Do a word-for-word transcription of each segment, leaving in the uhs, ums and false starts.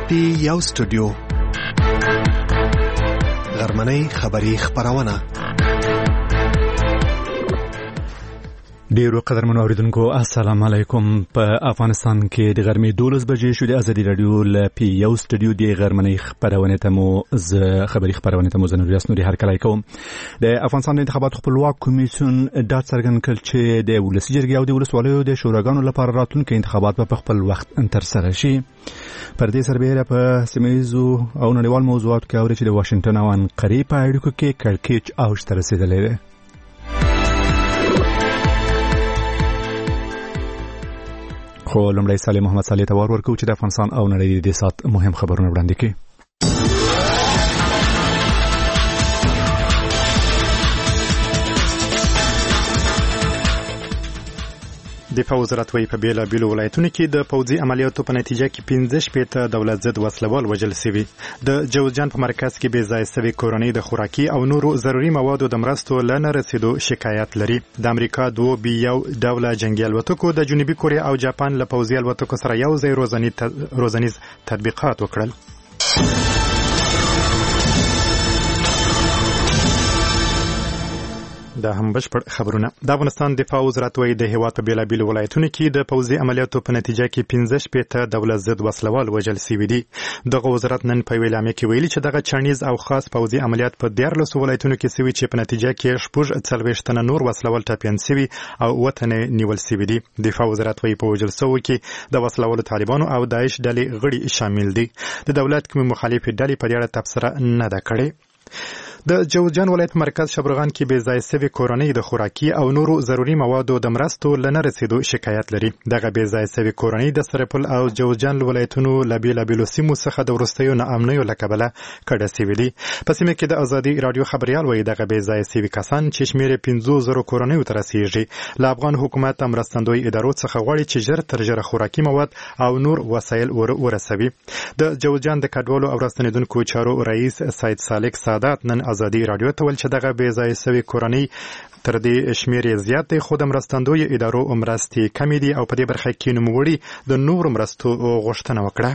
پی یو سټوډیو غرمنۍ خبری خبرونه. ډیرو قدرمنو اوریدونکو السلام علیکم. په افغانستان کې د غرمې دولس بجې شو. د ازادي رادیو ل پی یو سټوډیو د غرمنۍ خبرونه ته مو ز خبری خبرونه ته مو زنور یاسنوري هر کله کوم. د افغانستان د انتخابات خپلواک کمیسیون دا څرګند کړ چې د ولسی جرګې او د ولسوالیو د شوراګانو لپاره راتلونکي انتخابات په خپل وخت تر سره شي. پر دې سربېره په سیمه‌ییزو او نړیوال موضوعاتو کې اوري چې د واشنگټن او انقرې په اړیکو کې کړکېچ اوج ته رسیدلی دی. خو لومړی صالح محمد صالح ته وار ورکوو چې د افغانستان او نړۍ د سات مهم خبرونه وړاندې کړي. دفاع وزارت وایي په بیلابیلو ولایتونو کې د پوځي عملیاتو په نتیجه کې پنځه شپېته دولت ضد وسلوال وژل شوي. د جوزجان په مرکز کې بې ځایه شوې کورنۍ د خوراکي او نورو ضروري موادو د مرستو له نه رسیدو شکایت لري. د امریکا دوو بي یو ډوله جنګي الوتکو د جنوبي کوریا او جاپان له پوځي الوتکو سره یو ځای روزنیز تطبیقات وکړل. دا هم بشپړ خبرونه. د افغانستان دفاع وزارت وایي د هېواد په بیلابیلو ولایتونو کې د پوځي عملیاتو په نتیجه کې پنځه شپېته دولت ضد وسلوال وژل شوي دي. دغه وزارت نن په یوې اعلامیه کې ویلي چې دغه چڼیز او خاص پوځي عملیات په دیارلسو ولایتونو کې شوي چې په نتیجه کې شپږ څلوېښت تنه نور وسلوال ټپیان شوي او اووه تنه نیول شوي دي. دفاع وزارت وایي په وژل شویو کې د وسلوالو طالبانو او داعش ډلې غړي شامل دي. د دولت کومې مخالفې ډلې په دې اړه تبصره نه ده کړې. د جوزجان ولایت مرکز شبرغان کې بې ځایه شوې کورنۍ د خوراکي او نورو ضروري موادو د مرستو له نه رسیدو شکایت لري. دغه بې ځایه شوې کورنۍ د سرپل او جوزجان ولایتونو له بیلابیلو سیمو څخه د وروستیو ناامنیو له کبله کډه شوي دي. په سیمه کې د ازادي رادیو خبریال وایي دغه بې ځایه شوي کسان چې شمېر یې پنځو زرو کورنیو ته رسیږي له افغان حکومت مرستندوی ادارو څخه غواړي چې ژر تر ژره خوراکي مواد او نور وسایل ورسوي. د جوزجان د کډوالو او راستنیدونکو چارو رئیس سید سالک سادات نن ازادي رادیو ته ویل چې دغه بې ځایه شوې کورنۍ تر دې شمېر یې زیات دی، خو د مرستندویو ادارو مرستې کمې دي او په دې برخه کې نوموړي د نورو مرستو غوښتنه وکړه.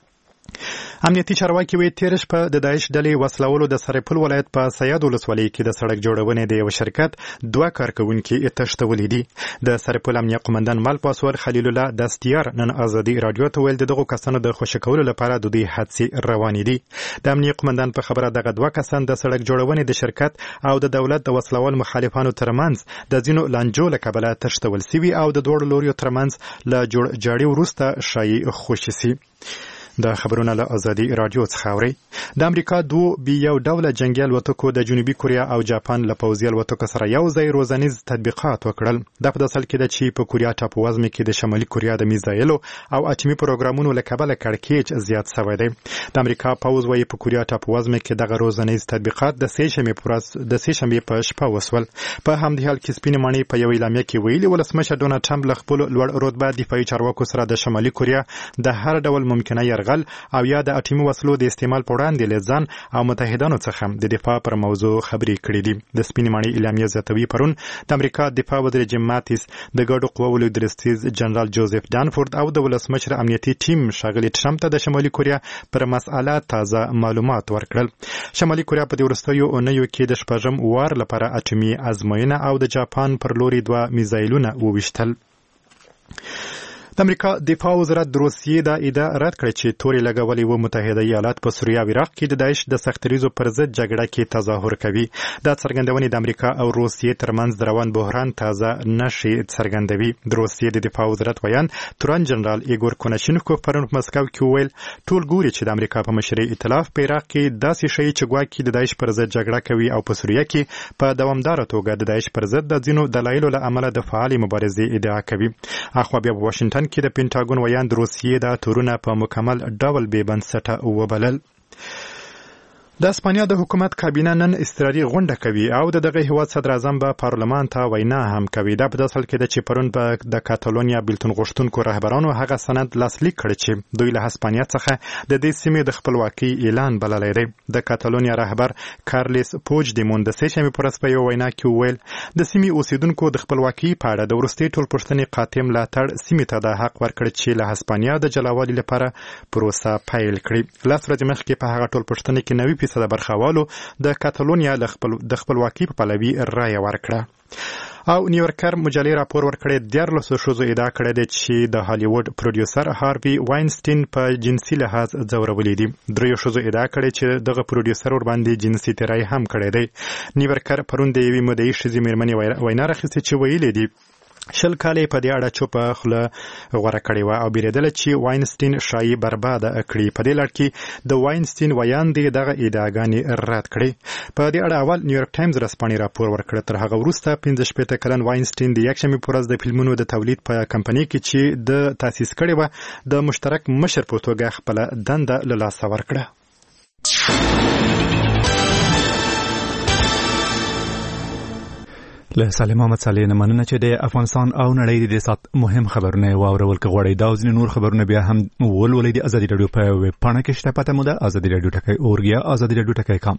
امنیتي چارواکي وایي تېره شپه د داعش ډلې وسلوالو د سرپل ولایت په سیاد ولسوالۍ کې د سړک جوړونې د یو شرکت دوه کارکوونکي تښتولي دي. د سرپل امنیه قومندان مال پاسور خلیل الله دستیار نن ازادي رادیو ته ویل د دغو کسانو د خوشي کولو لپاره د دوی هڅې روانې دي. د امنیه قومندان په خبره دغه دوه کسان د سړک جوړونې د شرکت او د دولت د وسلوال مخالفانو ترمنځ د ځینو لانجو له کبله تښتول شوي او د دواړو لوریو ترمنځ له جوړجاړي وروسته ښایي خوشي شي. د خبرونه له ازادي رادیو څخه اوري. د امریکا دوو بي یو ډوله جنګي الوتکو د جنوبي کوریا او جاپان له پوځي الوتکو سره یو ځای روزنیز تطبیقات وکړل. دا په داسې حال کې ده چې په کوریا ټاپووزمې کې د شمالي کوریا د میزایلو او اټومي پروګرامونو له کبله کړکېچ زیات شوی دی. د امریکا پوځ وایي په کوریا ټاپووزمې کې دغه روزنیز تطبیقات د سې شنبې په شپه وسول. په همدې حال کې سپینې ماڼۍ په یوه اعلامیه کې ویلي ولسمشر ډونالډ ټرمپ له خپلو لوړ رتبه دفاعي چارواکو سره د شمالي کوریا د هر ډول ممکنه یرغل او یا د اټومي وسلو د استعمال په وړاندې له ځان او متحدانو څخه د دفاع پر موضوع خبرې کړې دي. د سپینې ماڼۍ اعلامیه زیاتوي پرون د امریکا دفاع وزیر جیم ماتیس د ګډو قواو لویدرستیز جنرال جوزف دانفورد او د ولسمشر امنیتي ټیم ښاغلي ټرمپ ته د شمالي کوریا پر مسأله تازه معلومات ورکړل. شمالي کوریا په دې وروستیو اونیو کې د شپږم وار لپاره اټومي ازموینه او د جاپان پر لوري دوه میزایلونه وویشتل. د امریکا دفاع وزارت د روسیې دا ادعا رد کړه چې تورې لګولې و متحده ایالات په سوریه او عراق کې د داعش د سختریزو پر ضد جګړه کې تظاهر کوي. دا څرګندونې د امریکا او روسیې ترمنځ د روان بحران تازه نښې څرګندوي. د روسیې د دفاع وزارت ویان تورن جنرال ایګور کوناشینکوف پرون په مسکو کې وویل ټول ګوري چې د امریکا په مشرۍ ائتلاف په عراق کې داسې شی چې ګواکې د داعش پر ضد جګړه کوي او په سوریه کې په دوامداره توګه د داعش پر ضد د ځینو دلایلو له امله د فعالې مبارزې ادعا کوي. اخوا بیا په واشنګټن کې د پینټاګون ویان د روسیې دا تورونه په مکمل ډول بې بنسټه وبلل. د اسپانیا د حکومت کابینه نن اضطراري غونډه کوي او د دغه هیواد صدر اعظم به پارلمان ته وینا هم کوي. دا په داسې حال کې ده چې پرون به د کاتالونیا بیلتون غوښتونکو رهبرانو هغه سند لاسلیک کړی چې دوی له هسپانیا څخه د دې سیمې د خپلواکۍ اعلان بللی دی. د کاتالونیا رهبر کارلیس پوج دیمون د سې شنبې په ورځ په یوه وینا کې وویل د سیمې اوسیدونکو د خپلواکۍ په اړه د وروستۍ ټولپوښتنې قاطع ملاتړ سیمې ته د حق ورکړ چې له هسپانیا د جلاوالي لپاره پروسه پیل کړي. لس ورځې مخکې په هغه ټولپوښتنه کې نوي فیصده برخوالو د کاتالونیا د خپلواکۍ په پلوي رایه ورکړه. او نیویورکر مجلې راپور ورکړی دیارلسو ښځو ادعا کړې ده چې د هالیوډ پروډیوسر هاروي واینسټین په جنسي لحاظ ځورولې دي. دریو ښځو ادعا کړې چې دغه پروډیوسر ورباندې جنسي تیری هم کړی دی. نیویورکر پرون د یوې مدعي ښځې مېرمنې وینا راخیستې چې ویلې دي شل کالې په دې اړه چوپه خوله غوره کړې وه او بیرېدله چې واینسټین ښایي برباده کړي. په دې لړ کې د واینسټین ویاندې دغه ادعاګانې رد کړې. په دې اړه اول نیویورک ټایمز رسپانې راپور ورکړ. تر هغه وروسته پنځه شپېته کلن واینسټین د یکشنبې په ورځ د فلمونو د تولید په کمپنۍ کې چې د تاسیس کړې وه د مشترک مشر په توګه خپله دنده له لاسه ورکړه. له سالم احمد صالح نه مننه چې د افغانستان او نړۍ د سات مهم خبرونه واورول که غواړئ دا ځینې نور خبرونه بیا هم ولولئ د ازادي راډیو په ویب پاڼه کې شته. پته مو ده ازادي راډیو ټکی اورګ یا ازادي راډیو ټکی کام.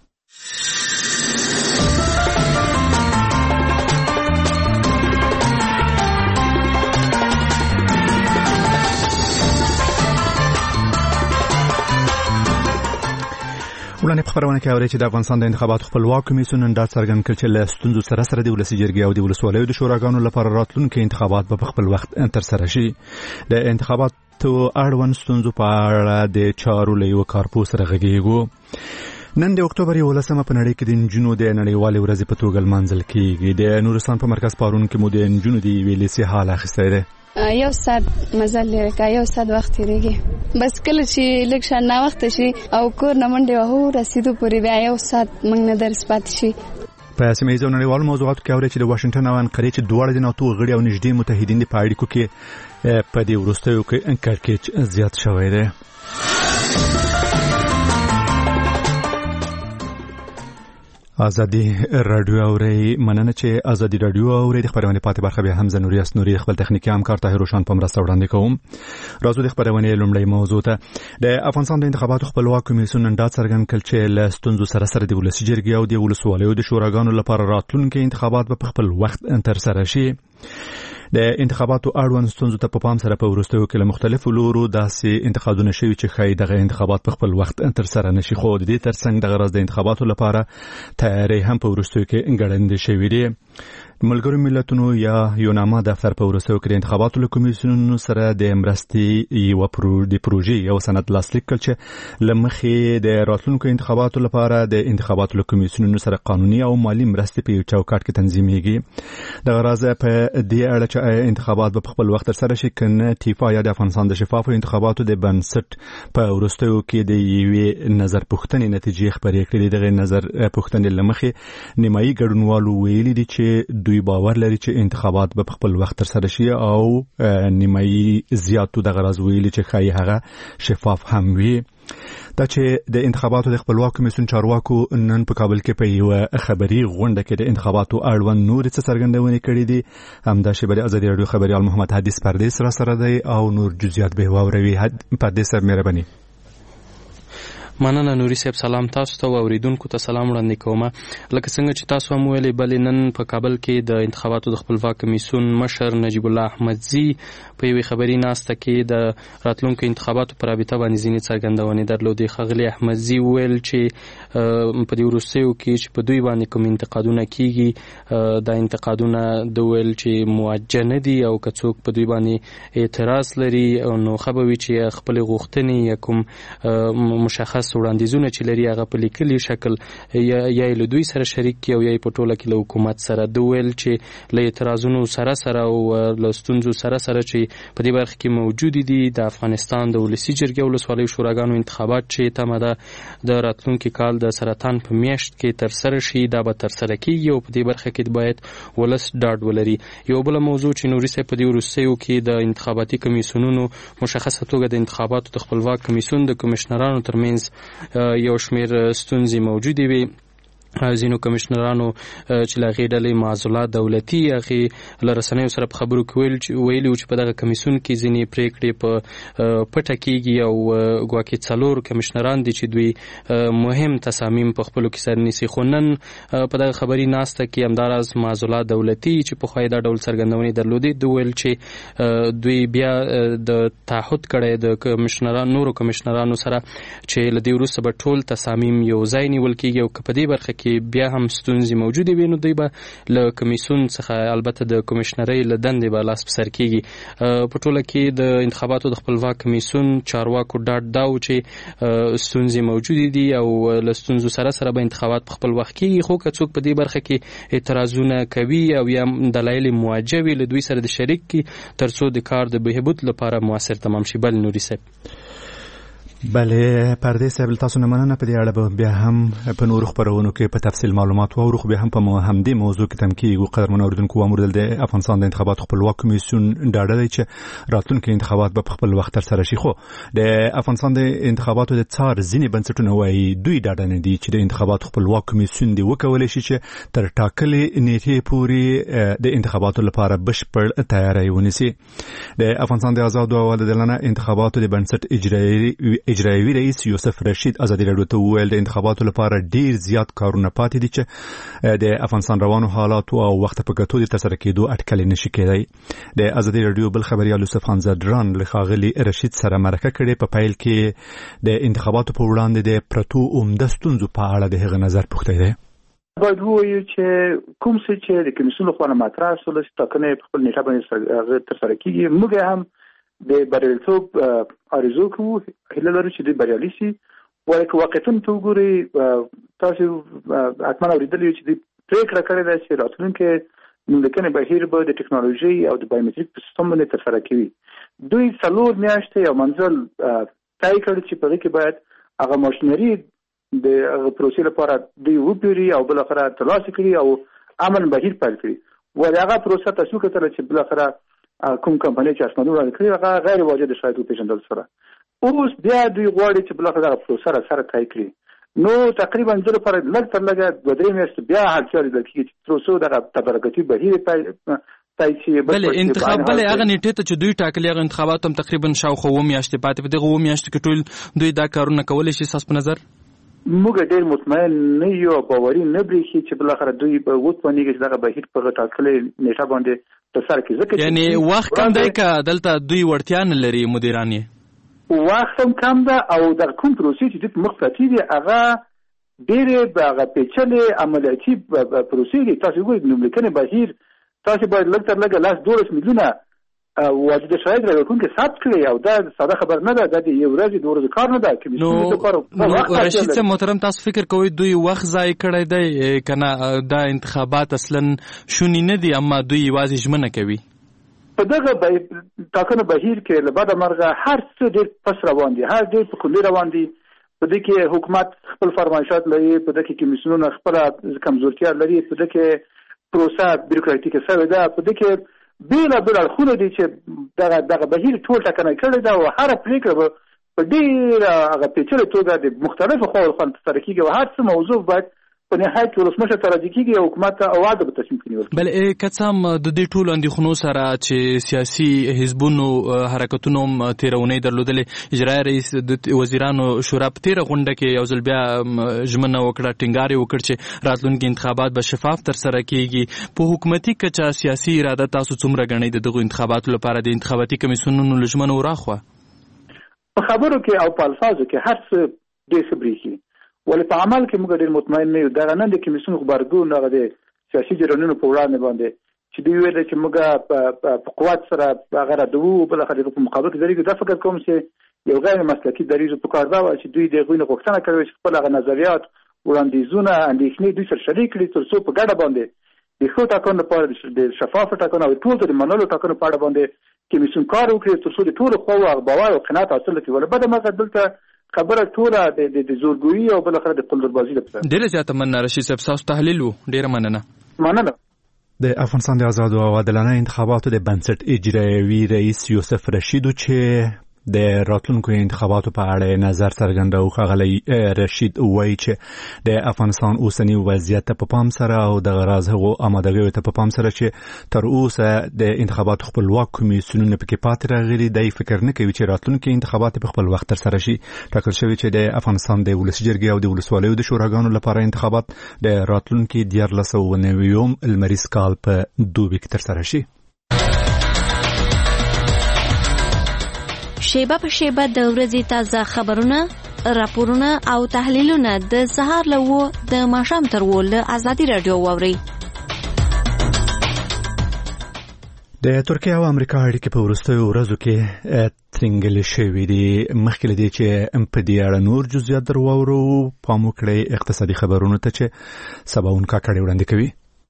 وړاندې په خبرونه کې اورئ چې د افغانستان د انتخاباتو خپلواک کمیسیون نن دا څرګند کړ چې له ستونزو سره سره د ولسي جرګې او د ولسوالیو د شوراګانو لپاره راتلونکي انتخابات به په خپل وخت ترسره شي. د انتخاباتو اړوند ستونزو په اړه د چارو له یوه کارپوه سره غږېږو. نن د اکتوبر یولسمه په نړۍ کې د نجونو د نړیوالې ورځې په توګه لمانځل کیږي. د نورستان په مرکز پارون کې مو د نجونو د یوې لیسې حال اخیستی دی. یو ساعت مزل لري کا یو ساعت وخت تیریږي بس کله چې لکشن نا وخت شي او کور نه منډه وهو رسیدو پورې بیا یو ساعت موږ نه درس پات شي. په سیمه ییزو نړیوالو موضوعاتو کې اورئ چې د واشنګټن او انقرې چې دواړه د ناتو غړي او نږدې متحدین په اړیکو کې په دې وروستیو کې کړکېچ زیات شوی دی. ازادي رادیو اوري مننه چې ازادي رادیو اوري د خبرونه پاتې برخه به هم زنوري اسنوري خپل تخنیکی همکار طاهر روشن په مرسته وړاندې کوم. راځو د خبرونه لومړی موضوع ته. د افغانستان د انتخاباتو خپلواک کمیسیون نن دا څرګند کړ چې له ستونزو سره سره د ولسي جرګې او د ولسوالیو د شوراګانو لپاره راتلونکي انتخابات به په خپل وخت ترسره شي. د انتخاباتو اړوند ستونزو ته په پام سره په وروستیو کې له مختلفو لورو داسې انتقادونه شوي چې ښایي دغه انتخابات په خپل وخت ترسره نشي. خو د دې ترڅنګ دغه راز د انتخاباتو لپاره تیاری هم په وروستیو کې ګړندې شوي دي. ملګرو ملتونو یا یوناما دفتر په وروستیو کې د انتخاباتو له کمیسیونونو سره د مرستې یوه د پروژې یو سند لاسلیک کړ چې له مخې د راتلونکو انتخاباتو لپاره د انتخاباتو له کمیسیونونو سره قانوني او مالي مرستې په یو چوکاټ کې تنظیمیږي. دغه راز په دې اړه چې انتخابات به په خپل وخت ترسره شي کنه ټیفا یا د افغانستان د شفافو انتخاباتو د بنسټ په وروستیو کې د یوې نظر پوښتنې نتیجې خپرې کړې. دغه نظر پوښتنې له مخې نیمایي ګډونوالو ویلي دي چې دوی باور لري چې انتخابات به په خپل وخت ترسره شي او نیمایي زیاتو دغه راز ویلي چې ښایي هغه شفاف هم وي. دا چې د انتخاباتو د خپلواک کمیسیون چارواکو نن په کابل کې په یوه خبري غونډه کې د انتخاباتو اړوند نور څه څرګندونې کړې دي. همدا شی به ازادي راډیو خبريال محمد حدیث پردیس را سره دی او نور جزئیات به واوروي. پردیس صاحب مهرباني. مننه نوري صاحب. سلام تاسو ته او اوریدونکو ته سلام وړاندې کوم. لکه څنګه چې تاسو هم ویلي بلې نن په کابل کې د انتخاباتو د خپلواک کمیسیون مشر نجیب الله احمدزي په یوې خبري ناسته کې د راتلونکو انتخاباتو پر رابطه باندې ځینې څرګندونې درلودې. ښاغلي احمدزي ویل چې په دې وروستیو کې چې په دوی باندې کوم انتقادونه کیږي دا انتقادونه د ویل چې موجه نه دي او که څوک په دوی باندې اعتراض لري نو ښه به وي چې خپلې غوښتنې یا کوم مشخص وړاندیزونه چې لري هغه په لیکلي شکل یا یې له دوی سره شریک کړي او یا په ټوله کې له حکومت سره. د ویل چې له اعتراضونو سره سره او له ستونزو سره سره چې په دې برخه کې موجود دي د افغانستان د ولسي جرګې او ولسوالیو شوراګانو انتخابات چې تمه ده د راتلونکي کال د سرطان په میاشت کې ترسره شي دا به ترسره کیږي او په دې برخه کې باید ولس ډاډ ولري. یو بل موضوع چې نوري صاحب په دې وروستیو کې د انتخاباتي کمیسیونونو مشخصه توګه د انتخاباتو د خپلواک کمیسیون د کمشنرانو ترمنځ یو شمېر ستونزې موجودې وي. ځینو کمشنرانو چې له هغې ډلې معضلات دولتي هغې له رسنیو سره په خبرو کې ویلي وو چې په دغه کمیسیون کې ځینې پرېکړې په پټه کېږي او ګواکې څلور کمشنران دي چې دوی مهم تصامیم په خپلو کې سر نیسي. خو نن په دغه خبري ناسته کې همداراز معضلات دولتي چې پخوا یې دا ډول څرګندونې درلودې دوی ویل چې دوی بیا د تعهد کړی د کمشنرانو نورو کمشنرانو سره چې له دې وروسته به ټول تصامیم یو ځای نیول کېږي او که په دې برخه کې بیا هم ستونزې موجودې وي نو دوی به له کمیسیون څخه البته د کمشنرۍ له دندې به لاس په سر کېږي. په ټوله کې د انتخاباتو د خپلواک کمیسیون چارواکو ډاډ دا و چې ستونزې موجودې دي او له ستونزو سره سره به انتخابات په خپل وخت کېږي. خو که څوک په دې برخه کې اعتراضونه کوي او یا دلایل موجه وي له دوی سره د شریک کړي تر څو د کار د بهبود لپاره موثر تمام شي. بل نوري صاحب. بله پردې صاحب تاسو نه مننه. په دې اړه به بیا هم په نورو خبرونو کې په تفصیل معلومات واورو خو بیا هم په همدې موضوع کې تم کېږو. قدرمن اوریدونکو واموردل د افغانستان د انتخاباتو خپلواک کمیسیون ډاډه دی چې راتلونکي انتخابات به په خپل وخت ترسره شي. خو د افغانستان د انتخاباتو د څار ځینې بنسټونه وایي دوی ډاډه نه دي چې د انتخاباتو خپلواک کمیسیون دی وکولی شي چې تر ټاکلې نیټې پورې د انتخاباتو لپاره بشپړ تیاری ونیسي. د افغانستان د آزادو او عادلانه انتخاباتو د بنسټ اجرایي اجرایوي رئیس یوسف رشید ازادي راډیو ته وویل د انتخاباتو لپاره ډیر زیات کارونه پاتې دي چې د افغانستان روانو حالاتو او وخت په کتو د ترسره کېدو اټکل نشي کېدای. د ازادي راډیو بل خبريال یوسف خانزادران له ښاغلي رشید سره مرکه کړې. په پیل کې د انتخاباتو په وړاندې د پرتو عمده ستونزو په اړه د هغه نظر پوښتنه ده. باید ووایو چې کوم څه چې د کمیسیون لخوا مطرح شول چې ټاکنې په خپل نیټه باندې ترسره کېږي موږ هم د بریالیتوب آرزو کوو هیله لرو چې دوی بریالي شي. وایي که واقعیتونو ته وګورئ تاسو حتما اورېدلي یو چې دوی پرېکړه کړې ده چې راتلونکی نوملیکنې بهیر به د ټکنالوژۍ او د بایومټریک په سیستم باندې ترسره کوي. دوی څلور میاشتې یو منزل طی کړی چې په هغې کې باید هغه ماشینري د هغه پروسې لپاره دوی وپېري او بالاخره ترلاسه کړي او عمل بهیر پیل کړي. وایي هغه پروسه تاسو وکتله چې بالاخره کوم کمپنۍ چې اسمانو وړاندې کړي هغه غیر واجد شاید وپېژندل سره. اوس بیا دوی غواړي چې بالاخره دغه پروسه سره طی کړي. نو تقریبا د لپاره لږ تر لږه دوه درې میاشتې بیا اړتیا لیدل کېږي چې تر اوسه دغه تبرکتي بهیر طی شي. بله انتخاب بله هغه نیټې ته چې دوی ټاکلي هغه انتخابات هم تقریبا شاوخوا اووه میاشتې پاتې په دغه اووه میاشتو کې ټول دوی دا کارونه کولی شي ستاسو په نظر؟ موږ ډېر مطمئن نه یو باوري نه برېښي چې بالاخره دوی به وتوانېږي چې دغه بهیر په ټاکلې نیټه باندې ترسره کړي. ځکه یعنې وخت کم دی که دلته دوی وړتیا نه لري مدیران یې؟ وخت هم کم ده او دغه کوم پروسې چې دوی په مخ پرتې دي هغه ډېرې هغه پیچلې عملیاتي پروسې دي. تاسو وګورئ نوملیکنې بهیر تاسو باید لږ تر لږه لاس دولس میلیونه واجد شاید راوړونکي ثبت کړي او دا ساده خبر نه ده. دا د یو ورځې دوه ورځې کار نه ده. نو رشید صاحب محترم تاسو فکر کوئ دوی وخت ضایع کړی دی که نه دا انتخابات اصلا شوني نه دي اما دوی یوازې ژمنه کوي؟ په دغه ټاکنو بهیر کې له بده مرغه هر څه ډېر پس روان دي، هر ډېر په کلي روان دي. په دې کې حکومت خپل فرمایشات لري، په دې کې کمیسیونونه خپله کمزورتیا لري، په دې کې پروسه بیروکراتیکه شوې ده، په دې کې بېلابېل اړخونه دي چې دغه دغه بهیر ټول ټاکنه کړې ده او هره پرېکړه به په ډېره هغه پیچلې توګه د مختلفو خواو خوا ترسره کېږي او هر څه موضوع باید په نهایت کې ولسمشر ته راجع کېږي او حکومت ته اواده به تصمیم کې نیول کېږي. بله که څه هم د دې ټولو اندېښنو سره چې سیاسي حزبونو حرکتونو هم تېره اونۍ درلودلې، اجرایي رئیس د وزیرانو شورا په تېره غونډه کې یو ځل بیا ژمنه وکړه، ټینګار یې وکړ چې راتلونکي انتخابات به شفاف ترسره کېږي. په حکومتي کچه سیاسي اراده تاسو څومره ګڼئ د دغو انتخاباتو لپاره د انتخاباتي کمیسیونونو له ژمنو وراخوا؟ په خبرو کې او په الفاظو کې هر څه ډېر ښه برېښي، ولې په عمل کې موږ ډېر مطمئن نه یو. دغه نن د کمیسیون غبرګون هغه د سیاسي جریانونو په وړاندې باندې چې دوی ویل چې موږ په قوت سره هغه ردوو، بالاخره په مقابل کې درېږو. دا فکر کوم چې یو غیر مسلکي دریځ په کار دا وه چې دوی د هغوی نه غوښتنه کړې چې خپل هغه نظریات، وړاندیزونه، اندېښنې دوی سره شریک کړي تر څو په ګډه باندې د ښو ټاکنو لپاره د شفافو ټاکنو او ټولو د منلو ټاکنو په اړه باندې کمیسیون کار وکړي تر څو د ټولو خواوو هغه باور او قناعت حاصل کړي. ولې بده مرغه دلته خبره ټوله د زورګویي او بالاخره د قلدربازي لپاره. ډېره زیاته مننه رشید صاحب، ستاسو تحلیل و. ډېره مننه. مننه. د افغانستان د آزادو او عادلانه انتخاباتو د بنسټ اجرایوي رئیس یوسف رشید چې د راتلونکو انتخاباتو په اړه نظر څرګنداو. ښاغلی رشید وایي چې د افغانستان اوسنی وضعیت په پام سره او د غراز هغو آمادګیو ته په پام سره چې تر اوسه د انتخاباتو خپلواک کمیسیونونه پکې پاتې راغلي دی فکر نه کوي چې راتلونکي انتخابات په خپل وخت ترسره شي. ټاکل شوی چې د افغانستان د ولسي جرګې او د ولسوالیو د شوراګانو لپاره انتخابات د راتلونکي دیارلس سوه نوي لمریز کال په دوبي کې ترسره شي. شیبه په شیبه د ورځې تازه خبرونه، راپورونه او تحلیلونه د سهار له و د ماښام تر و له ازادي رادیو واورئ. د ترکیه او امریکا اړیکې په وروستیو ورځو کې ترنګلې شوې دي. مخکې له دې چې په دې اړه نور جزئیات در واورو، پام وکړئ اقتصادي خبرونو ته چې سباون کاکړی وړاندې کوي.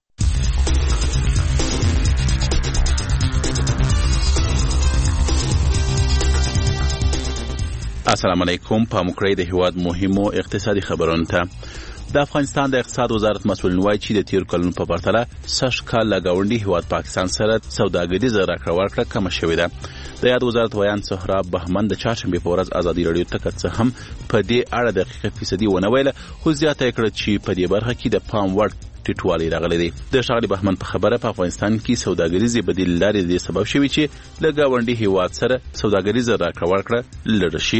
السلام علیکم. په مکرې د هیواد مهمو اقتصادي خبرونو ته. د افغانستان د اقتصاد وزارت مسؤل وایي چې د تیر کلونو په پرتله سږ کال له ګاونډي هیواد پاکستان سره سوداګریزه راکړه ورکړه کمه شوې ده. د یاد وزارت ویان سهراب بهمن د چهارشنبې په ورځ ازادي رادیو ته که څه هم په دې اړه دقیقه فیصدي ونه ویله، خو زیاته کړه چې په دې برخه کې د پام وړ ټیټوالی راغلی دی. د ښاغلي بهمن په خبره په افغانستان کې سوداګریزې بدیل لارې د سبب شوي چې له ګاونډي هیواد سره سوداګریزه راکړه ورکړه لږه شي.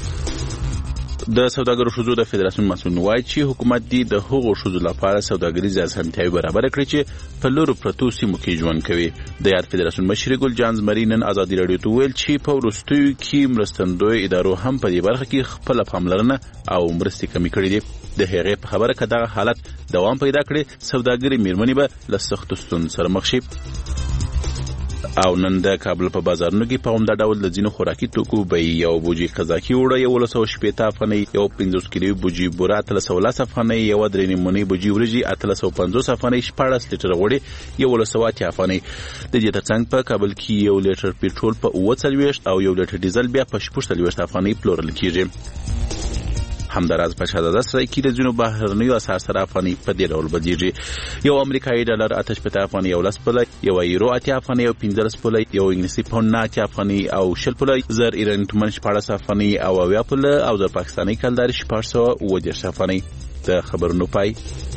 د سوداګرو ښځو د فدراسیون مسؤل وایي چې حکومت دی د هغو ښځو لپاره سوداګریزې اسانتیاوې برابر کړي چې په لرو پرتو سیمو کې ژوند کوي. د یاد فدراسیون مشر ګل جان زمري نن ازادي رادیو ته ویل چې په وروستیو کې مرستندوی ادارو هم په دې برخه کې خپله پاملرنه او مرستې کمې کړي دي. د هغې په خبره که دغه حالت دوام پیدا کړي، سوداګرې میرمنې به له سختو ستونزو سره مخ شي. او نن د کابل په بازارونو کې په همدا ډول د ځینو خوراکي توکو بیې یو بوجي قزاقي اوړه یولس سوه شپېته افغانۍ، یو پنځوس کیلوي بوجي بوره اتلس سوه لس افغانۍ، یوه درې نیمونۍ بوجي وریجې اتلس سوه پنځوس افغانۍ، شپاړس لیټره غوړي یولس سوه اتیا افغانۍ. د دې ترڅنګ په کابل کې یو لیټر پټرول په اووه څلوېښت او یو لیټر ډیزل بیا په شپږ څلوېښت افغانۍ پلورل کېږي. همداراز په شهزاده سرای کې د ځینو بهرنیو اسعار سره افغانۍ په دې ډول بدلیږي. یو امریکایي ډالر اته شپېته افغانۍ یو لس پوله، یو یورو اتیا افغانۍ یو پنځلس پوله، یو انګلیسي پاونډ نه اتیا افغانۍ او شل پوله، زر ایراني تومن شپاړس افغانۍ او اویا پوله او زر پاکستاني کلدارې شپږ سوه اووه دېرش افغانۍ. د خبرونو پای.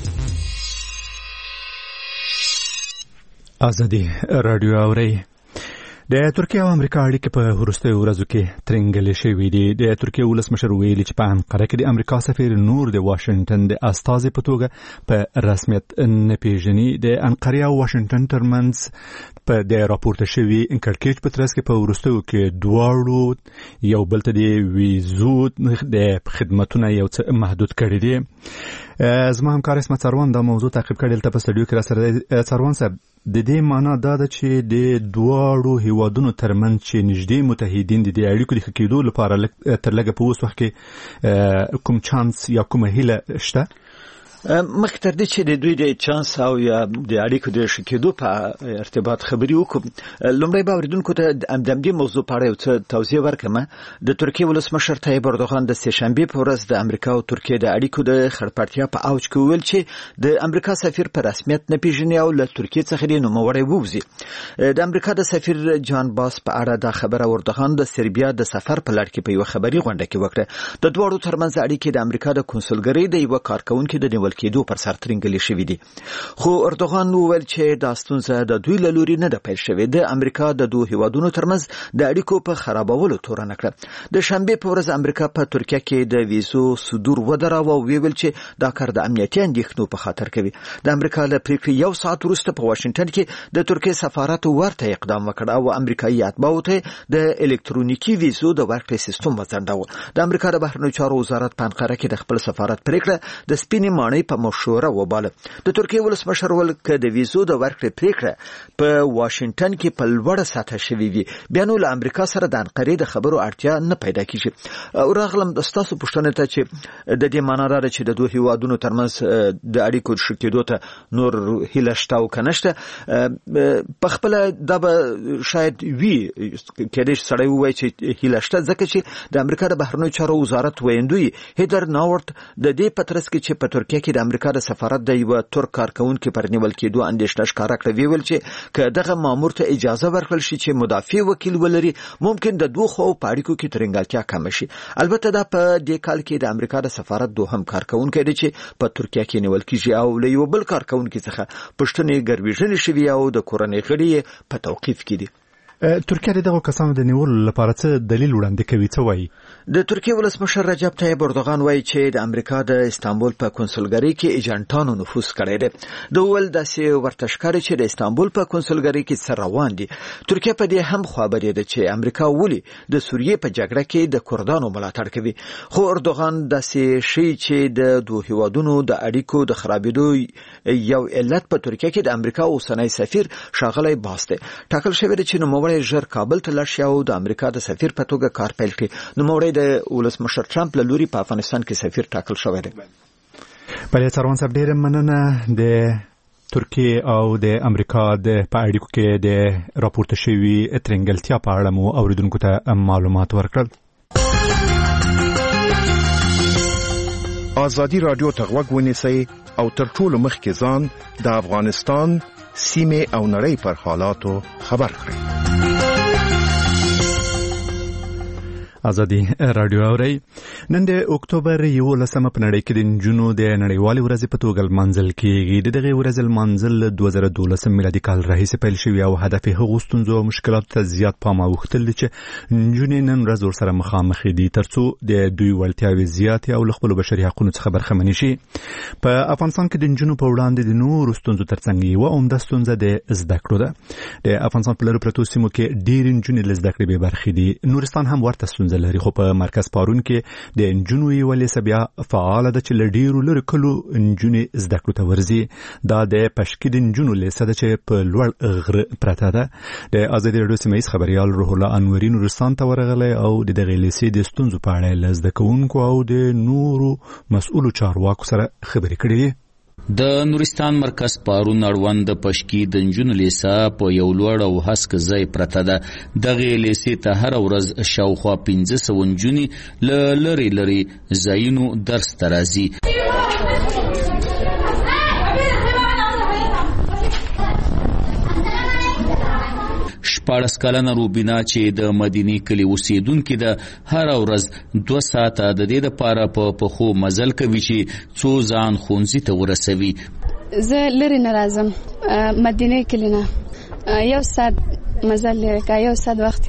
ازادي رادیو اورئ. د ترکیه او امریکا اړیکې په وروستیو ورځو کې ترنګلې شوې دي. د ترکیه ولسمشر ویلي چې په انقره کې د امریکا سفیر نور د واشنگټن د استازي په توګه په رسمیت نه پیژني. د انقره او واشنگټن ترمنځ په د راپورته شوي کړکېچ په ترڅ کې په وروستیو کې دواړو یو بل ته د ویزو د خدمتونه یو څه محدود کړي دي. زما همکار اسمت سروان دا موضوع تعقیب کړی. دلته په سټوډیو کې را سره سروان صاحب، د دې معنا دا ده چې د دواړو هیوادونو ترمنځ چې نږدې متحدین دي د اړیکو د ښه کېدو لپاره تر لږه په اوس وخت کې کوم چانس یا کومه هیله شته؟ مخکې تر دې چې د دوی د چانس او یا د اړیکو د ښه کېدو په ارتباط خبرې وکړو، لومړی به اورېدونکو ته د همدې موضوع په اړه یو څه توضیح ورکړم. د ترکیې ولسمشر طیب اردوغان د سهشنبې په ورځ د امریکا او ترکیې د اړیکو د خړپړتیا په اوج کې وویل چې د امریکا سفیر په رسمیت نه پیژني او له ترکیې څخه یې نوموړی ووځي. د امریکا د سفیر جان باس په اړه دا خبره اردوغان د سربیا د سفر په لړ کې په یوه خبري غونډه کې وکړه. د دواړو ترمنځ اړیکې د امریکا د کنسولګرۍ د یوه کارکونکي د نیول کېدو پر سر ترنګلې شوې دي. خو اردوغان وویل چې دا ستونزه د دوی له لوري نه ده پیل شوې. د امریکا د دوه هیوادونو ترمنځ د اړیکو په خرابولو تورنه کړه. د شنبې په ورځ امریکا په ترکیه کې د ویزو صدور ودراوه او ویل چې دا کار د امنیتي اندېښنو په خاطر کوي. د امریکا له پریکړې یو ساعت وروسته په واشنگټن کې د ترکیې سفارت ورته اقدام وکړ او امریکایي اتباعو ته د الکترونیکي ویزو د ورکړې سیستم وځنډاوه. د امریکا د بهرنیو چارو وزارت په انقره کې د خپل سفارت پریکړه د سپینې ماڼۍ په مشوره وباله. د ترکیې ولسمشر ول ک د ویزو د ورکړې پریکړه په واشنگټن کې په لوړه سطح شوې وي، بیا نو له امریکا سره د انقرې د خبرو اړتیا نه پیدا کیږي. او راغلم د ستاسو پوښتنه ته چې د دې معنا را چې د دوه هیوادونو ترمنځ د اړیکو د ښه کېدو ته نور هیله شته او که نشته. په خپله دا به شاید وي کېدای شي سړی ووایي چې هیله شته، ځکه چې د امریکا د بهرنیو چارو وزارت ویندوی هیدر ناورت د دې په ترڅ کې چې په ترکیه کې کې د امریکا د سفارت د یو ترک کارکونکو پر نیول کېدو اندېښنه ښکاره کړې، ویل چې که دغه مامور ته اجازه ورکړل شي چې مدافع وکیل ولري، ممکن د دوه خواو په اړیکو کې ترنګلتیا کم شي. البته دا په دې کال کې د امریکا د سفارت دوهم کارکونکی دی چې په ترکیه کې نیول کیږي او له یو بل کارکونکي څخه پښتنې ګرویژنې شوي او د کورنۍ غړي په توقیف کې دي. ترکیه دغه کسانو د نیولو لپاره څه دلیل وړاندې کوي؟ څه وایي؟ د ترکیه ولسمشر رجب طیب اردوغان وایي چې د امریکا د استانبول په کنسولګری کې ایجنټانو نفوذ کړی دی. د ول داسې ورته ښکاري چې د استانبول په کنسولګری کې څه روان دي. ترکیه په دې هم خبرې ده چې امریکا ولې د سوریې په جګړه کې د کردانو ملاتړ کوي. خو اردوغان داسې شي چې د دوه هیوادونو د اړیکو د خرابېدو یو علت په ترکیه کې د امریکا اوسنی سفیر ښاغلی باس دی. ټاکل شوی دی چې نوموړی ژر کابل ته لاړ شي او د امریکا د سفیر په توګه کار پیل کړي. نوموړی د ولسمشر ټرمپ له لوري په افغانستان کې سفیر ټاکل شوی دی. بلې څاروان صاحب ډېره مننه د ترکیه او د امریکا د په اړیکو کې د راپورته شوي ترنګلتیا په اړه مو اوریدونکو ته معلومات ورکړل. ازادي رادیو ته غوږ ونیسئ او تر ټولو مخکې ځان د افغانستان سیمه او نړۍ پر حالاتو خبر کړئ. ازادي رادیو اوري. نن د اکتوبر یولسمه په نړۍ کې د نجونو د نړیوالې ورځې په توګه لمانځل کېږي. د دغې ورځې لمانځل دوه زره دولسم میلادي کال راهیسې پیل شوي او هدف یې هغو ستونزو او مشکلاتو ته زیات پام اوښتل دي چې نجونې نن ورځ ورسره مخامخ دي، ترڅو د دوی وړتیاوې زیاتې او له خپلو بشري حقونو څخه برخمنې شي. په افغانستان کې د نجونو په وړاندې د نورو ستونزو ترڅنګ یوه عمده ستونزه د زده کړو ده. د افغانستان په لرو پرتو سیمو کې ډېرې نجونې له زده کړې بې برخې دي. نورستان هم ورته ستونزه لري، خو په مرکز پارون کې د نجونو یوه لیسه بیا فعاله ده چې له ډېرو لرې کلو نجونې زده کړو ته ورځي. دا د پشکي د نجونو لیسه ده چې په لوړ غره پرته ده. د ازادي راډیو سیمه ییز خبریال روح الله انوري نورستان ته ورغلی او د دغې لیسې د ستونزو په اړه له زده کوونکو او د نورو مسؤلو چارواکو سره خبرې کړې دي. د نورستان مرکز پارون اړوند د پشکي د نجونو لیسه په یو لوړ او هسک ځای پرته ده. دغې لیسې ته هره ورځ شاوخوا پنځه سوه نجونې له لرې لرې ځایونو درس ته راځي. شپاړس کلنه روبینا چې د مدینې کلي اوسېدونکې ده هره ورځ دوه ساعته د دې دپاره په پښو مزل کوي چې څو ځان ښوونځي ته ورسوي. زه لرې نه راځم، مدینې کلي نه یو ساعت مزل لرې کا یو ساعت وخت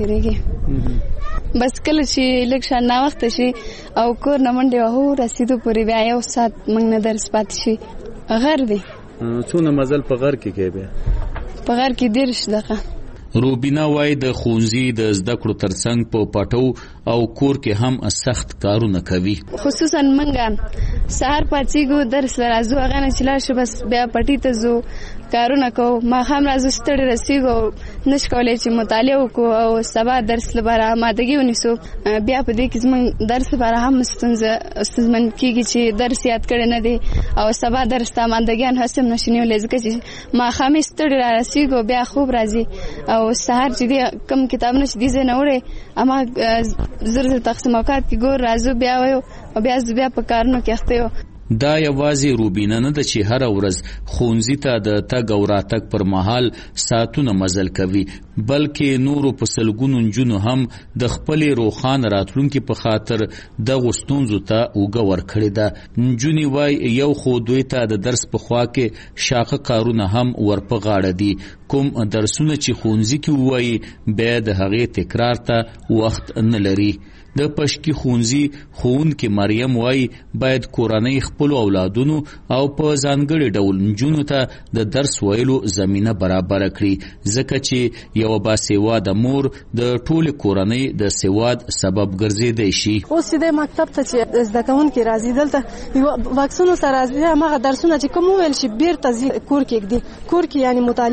تېرېږي. بس کله چې لږ شان ناوخته شي او کور نه منډې وهو رسېدو پورې بیا یو ساعت موږ نه درس پاتې شي. غر دی. څونه مزل په غر کې کوي؟ بیا په غر کې دېرش دقیقه. روبینا وای د ښوونځي د زده کړو ترڅنګ په پټو او کور کې هم سخت کارونه کوي. خصوصا منګه سهار پاتېږو درس راځو، هغه نه چې لاړ شو بس بیا پټي ته ځو کارونه کوو. ماښام راځو ستړي رسېږو، نشو کولی چې مطالعه وکړو او سبا درس لپاره آمادګي ونیسو. بیا په دې کې زموږ درس لپاره هم ستونزه ستونزمن کېږي چې درس یاد کړی نه دی او سبا درس ته آمادګیان هسې هم نشو نیولی، ځکه چې ماښام یې ستړي را رسېږو بیا خوب راځي او سهار چې دی کم کتابونه چې دی ځای نه وړی اما زر زر تقسیم اوقات کې ګور راځو بیا وایو او بیا بیا په کارونو کې اخته یو. دا یوازې روبینا نه ده چې هره ورځ ښوونځي ته د تګ او راتګ پر مهال ساعتونه مزل کوي، بلکې نورو په سلګونو نجونو هم د خپلې روښانه راتلونکي په خاطر دغو ستونزو ته اوږه ورکړې ده. نجونې وایي یو خو دوی ته د درس په خوا کې شاقه کارونه هم ورپه غاړه دي. کوم درسونه چې ښوونځي کې ووایي بیا د هغې تکرار ته وخت نه لري. د پشکي ښوونځي ښوونکې مریم وایي باید کورنۍ خپلو اولادونو او په ځانګړي ډول نجونو ته د درس ویلو زمینه برابره کړي، ځکه چې یوه باسواده مور د ټولې کورنۍ د سواد سبب ګرځېدی شي. اوس چې د مکتب ته چې زده کوونکي راځي دلته یو واکسونو سره راځي، هماغه درسونه چې کوم وویل شي بیرته ځي کور کې ږدي، کور کې یعنې مطالعه نه لري.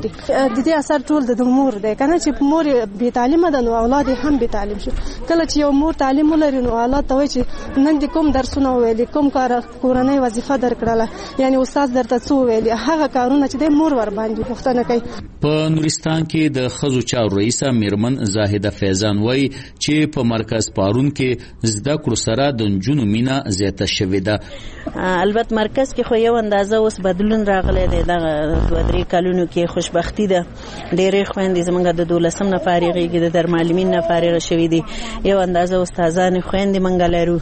د دې اثر ټول د مور دی کنه چې مور بې تعلیمه ده نو اولاد هم بې تعلیم شي. کله چې یو مور تعلیم ولري نو اولاد ته وایي چې نن دې کوم درسونه ویلي کوم کار کورنۍ وظیفه درکړله یعنی استاد درته څه ویلي هغه کارونه چې د مور ور باندې پوښتنه کوي. په نورستان کې د ښځو چارو رئیسه میرمن زاهده فیضان وایي چې په مرکز پارون کې زده کړو سره د نجونو مینه زیاته شوې ده. البته مرکز کې خو یو اندازه اوس بدلون راغلی دی. دغه دوه درې کلونو کې خوشبختی ده ډېرې خویندې زموږ د دولسم نه فارغېږي د درمعلمین نه فارغه شوي دي. یو اندازه استادانې خویندې موږ لرو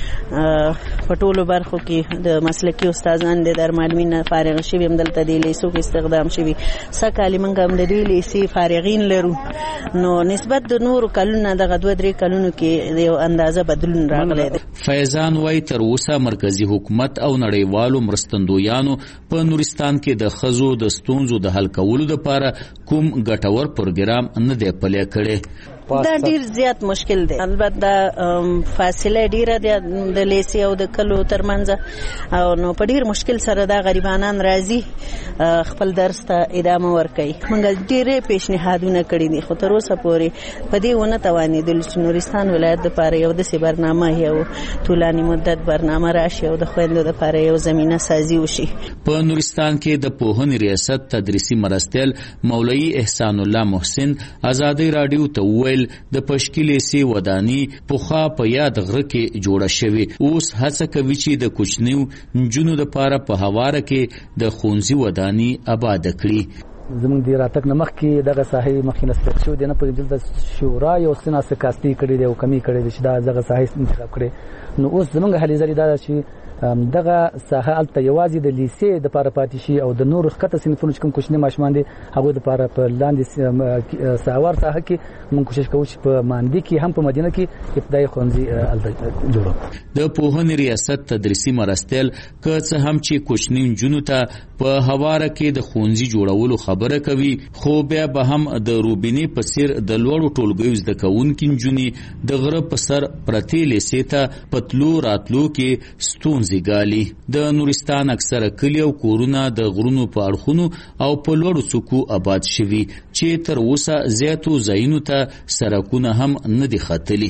په ټولو برخو کې د مسلکي استادان د درمعلمین نه فارغه شوي هم دلته د لیسو کې استخدام شوي. څه کالي موږ هم د دې لیسې فارغین لرو نو نسبت د نورو کلونو دغه دوه درې کلونو کې یو اندازه بدلون راغلی دی. فیضان وایي تر اوسه مرکزي حکومت او نړیوالو مرستندویانو په نورستان کې د ښځو د ستونزو د حل کولو لپاره کوم ګټور پروګرام نه دی پلی کړی. دا ډیر زیات مشکل دی. البته دا فاصله ډیره ده د لیسي او د کلو ترمنځ او نو په ډیر مشکل سره دا غریبانان راځي خپل درس ته ادامه ورکوي. موږ ډیره پیشنهادونه کړي دي خو تر اوسه پورې په دې ونه توانېدل چې نورستان ولایت لپاره یو داسې برنامه یو طولاني مدت برنامه راشي او د خویندو لپاره یو زمینه سازي وشي. په نورستان کې د پوهنې ریاست تدریسي مرستیال مولوي احسان الله محسن ازادي رادیو ته وویل د پشکلې سی ودانی پوخا په یاد غره کې جوړه شوی. اوس هڅه کوي چې د کوچنیو نجونو لپاره په هواره کې د خونځي ودانی آباد کړي. زمونږ د راتګ نه مخکې دغه ساحې مخکې نسبت شو دی نه په دلته شورا یو څه ناسکاستي کړي دی او کمی کړي دی چې دا دغه ساحې انتخاب کړي. نو اوس زمونږ هلې ځلې دا چې دغه ساحه الته یوازې د لیسې د لپاره پاتې شي او د نورو ښکته صنفونو چې کوم کوچني ماشومان دي هغوی د لپاره په لاندې ساوار ساحه کې موږ کوشش کوو چې په ماندې کې هم په مدینه کې ابتدایي ښوونځي الته جوړو. د پوهنې ریاست تدریسي مرستیال که څه هم چې کوچني نجونو ته په هواره کې د ښوونځي جوړولو خبره کوي خو بیا به هم د روبینې په څیر د لوړو ټولګیو زده کوونکي نجونې د غره په سر پرتې لیسې ته په تلو راتلو کې ستونزې ګالي. د نورستان اکثره کلي او کورونه د غرونو په اړخونو او په لوړو څوکو آباد شوي چې تر اوسه زیاتو ځایونو ته سړکونه هم نه دي ختلي.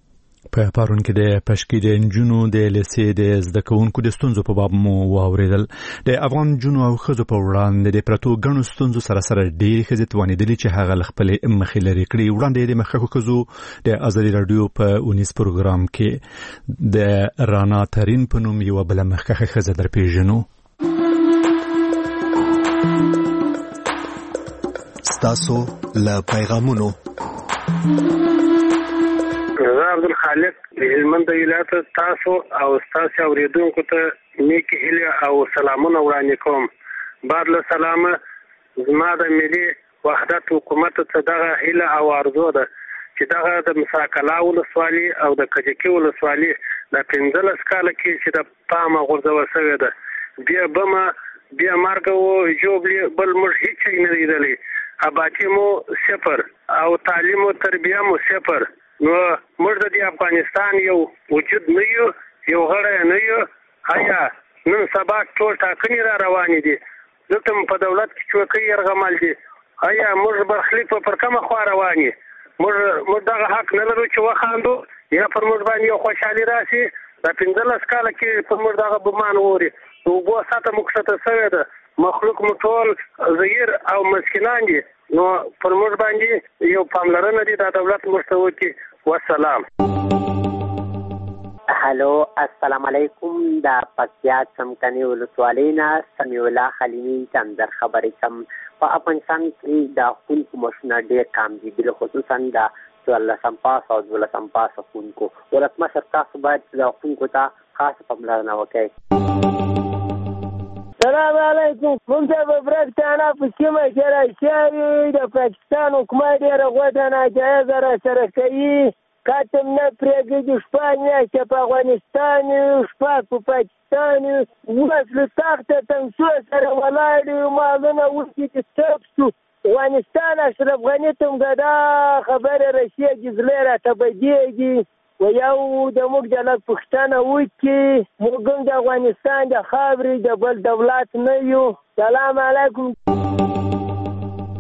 په پارون کې د پشکې د نجونو د لیسې د زده کوونکو د ستونزو په باب مو واورېدل. د افغان نجونو او ښځو په وړاندې د پرتو ګڼو ستونزو سره سره ډېرې ښځې توانېدلې چې هغه له خپلې مخې لرې کړي. وړاندې د مخکښو ښځو د ازادي راډیو په اونیز پروګرام کې د رانا ترین په نوم یوه بله مخکښه ښځه درپېژنو. ستاسو له پیغامونو عبدالخالق د هلمند ولایت تاسو او تاسو اوریدونکو ته نیک هیله او سلامونه وړاندې کوم. بعد له سلامه زما د ملي وحدت حکومت ته دغه هیله او ارزو ده چې دغه د مساکلا ولسوالي او د کجکي ولسوالي د پنځلس کاله کې چې د پامه غورځول شوې ده بیا بمه بیا مرګ او جوړ بل موږ هیڅ نه لیدلی. آبادي مو صفر او تعلیم او تربیه مو صفر. نو موږ د افغانستان یو وجود نه یو یو غړی نه یو. آیا نن سبا ټول ټاکنې را روانې دي دلته په دولت کې چوکۍ یرغمل دي. آیا موږ برخلیک پر کومه خوا روان یو؟ موږ موږ دغه حق نه لرو چې وخاندو یا پر موږ باندې یو خوشحالي راشي. د پنځلس کاله کې پر موږ دغه بمان اوري اوبو ساته مو کښته شوې ده مخلوق مو ټول زهیر او مسکینان دي. نو پر موږ باندې یو پاملرنه دي د دولت موږ ته وکړي. والسلام. هلو السلام علیکم. د پکتیا څمکني ولسوالۍ نه سمیع الله خلیلي چندر خبرې کوم. په افغانستان کې د ښوونکو ماشینونه ډېر کم دي بالخصوصا د څوارلسم پاس او دولسم پاس ښوونکو. ولسمشر تاسو باید د ښوونکو ته خاصه پاملرنه وکړئ. سلام علیکم. موږ ته په برېټانیا په سیمه کې راشي د پاکستان حکومت ډېره غوټه ناجایزه راسره کوي. کاتم نه پرېږدي شپه میاشته په افغانستان شپه په پاکستان اوس له تخته تمسو سره ولاړ یو مالونه اوس چې ټپ شو. افغانستان اشرف غني ته هم دا خبره رسېږي زړه راته بدېږي و یو د موږ د لږ پوښتنه وکړي موږ هم د افغانستان د خاورې د بل دولت نه یو. سلام علیکم.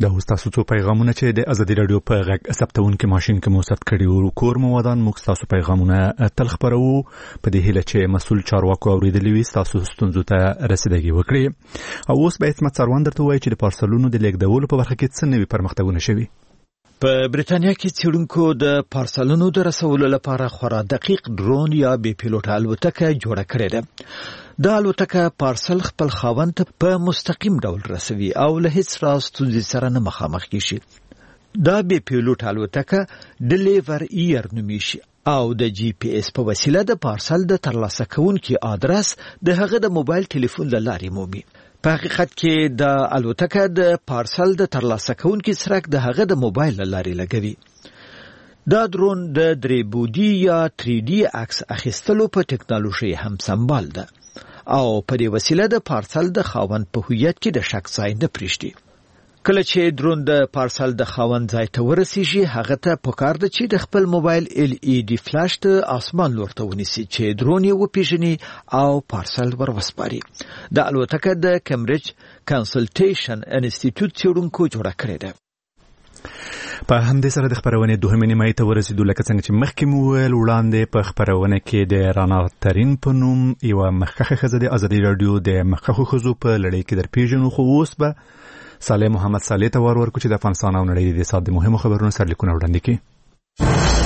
دا اوس تاسو څو پیغامونه چې د ازادي رادیو په غږ ثبتونکو ماشين کې مو ثبت کړي او کور مو ودان موږ تاسو پیغامونه تل خبرو په دې هیله چې مسؤل چارواکو اوریدلی وي تاسو ستونزو ته رسیدګي وکړي. او اوس به اسمت سروان درته وایي چې د پارسلونو د لیږدولو په برخه کې څه نوي پرمختګونه شوي. په بریټانیا کې څېړونکو د پارسلونو د رسولو لپاره خورا دقیق ډرون یا بې پیلوټه الوتکه جوړه کړې ده. دا الوتکه پارسل خپل خاوند په مستقیم ډول رسوي او له هیڅ راز ستونزې سره نه مخامخ کیږي. دا بې پیلوټه الوتکه ډیلیور ایر نومیږي او د جی پی ایس په وسیله د پارسل د ترلاسه کوونکي ادرس د هغه د موبایل ټلیفون له لارې مومي. په حقیقت کې د الوتکه د پارسل د ترلاسه کوونکي څرک د هغه د موبایل له لارې لګوي. دا درون د درې بودی یا تھری ډي عکس اخیستلو په ټکنالوژي هم سمبال ده او په دې وسیله د پارسل د خاوند په هویت کې د شک ځای نه پریږدي. کله چې درون د پارسل د خاوند ځای ته ورسیږي هغه ته پکار ده چې د خپل موبایل ال ای ډي فلاش ته اسمان لور ته ونیسي چې درون یې وپیژني او پارسل وروسپاري. د الوتکه د کمبریج کنسلټیشن انسټیټیوټ څېړونکو جوړه کړې ده. په همدې سره د خبرونې دوهمې نیمایي ته ورسېدو. لکه څنګه چې مخکې مو ویل وړاندې په خبرونه کې د رانا ترین په نوم یوه مخکښه ښځه د ازادي راډیو د مخکښو ښځو په لړۍ کې در پیژنو، خو اوس به صالح محمد صالح ته ور ورکو چې د افغانستان او نړۍ د سات د مهمو خبرونو سرلیکونه وړاندې کړي.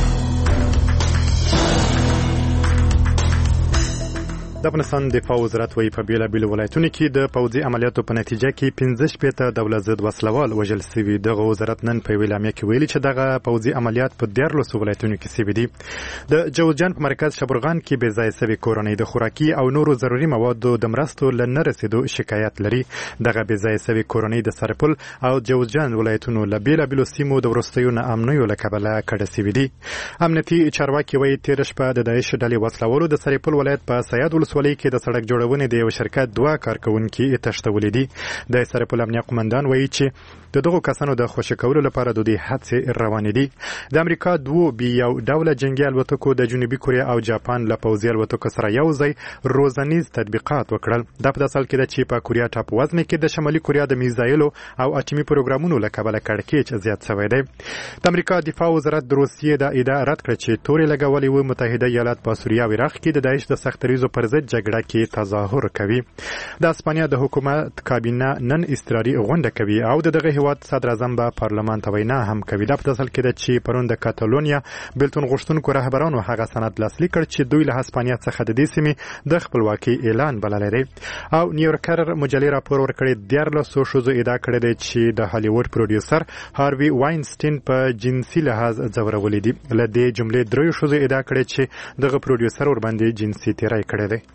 د افغانستان دفاع وزارت وايي په بیلابیلو ولایتونو کې د پوځي عملیاتو په نتیجه کې پنځه شپېته دولت ضد وسلوال وژل شوي. دغه وزارت نن په اعلامیه کې ویلي چې دغه پوځي عملیات په دیارلسو ولایتونو کې شوي دي. د جوزجان په مرکز شبرغان کې بې ځایه شوي کورنۍ د خوراکي او نورو ضروري موادو د مرستو له نه رسیدو شکایت لري. دغه بې ځایه شوي کورنۍ د سرپل او جوزجان ولایتونو له بیلابیلو سیمو د وروستیو ناامنیو له کبله کډه شوي دي. امنیتي چارواکي وايي تېره شپه د داعش ډلې وسلوالو د سرپل ولایت په سیاد ولسوالۍ کې د سړک جوړونې د یو شرکت دوه کارکونکي تښتولي دي. د سرپل امنیه قومندان وایي چې د دغو کسانو د خوشی کولو لپاره د دې هڅې روانې دي. د امریکا دوه بي یو ډوله جنگي الوتکو د جنوبي کوریا او جاپان له پوځي الوتکو سره یو ځای روزنیز تطبیقات وکړل. دا په داسې حال کې ده چې په کوریا ټاپووزمې کې د شمالي کوریا د میزایلو او اټومي پروګرامونو له کبله کړکېچ زیات شوی دی. د امریکا دفاع وزارت د روسیې د ادعا رد کړه چې تورې لګولې وه متحده ایالات په سوریه او عراق کې د داعش د سختریزو پر ضد جګړه کې تظاهر کوي. د اسپانیا د حکومت کابینه نن اضطراري غونډه کوي او دغه هیواد صدر اعظم به پارلمان ته وینا هم کوي. دا په داسې کې ده چې پرون د کاتالونیا بېلتون غوښتونکو رهبرانو هغه سند لاسلیک کړ چې دوی له هسپانیا څخه د دې سیمې د خپلواکۍ اعلان بللی دی. او نیویورکر مجلې راپور ورکړی دیارلسو ښځو ادعا کړې ده چې د هالیوډ پروډیوسر هاروي واینسټین په جنسي لحاظ ځورولې دي. له دې جملې دریو ښځو ادعا کړې چې دغه پروډیوسر ورباندې جنسي تیری کړی دی.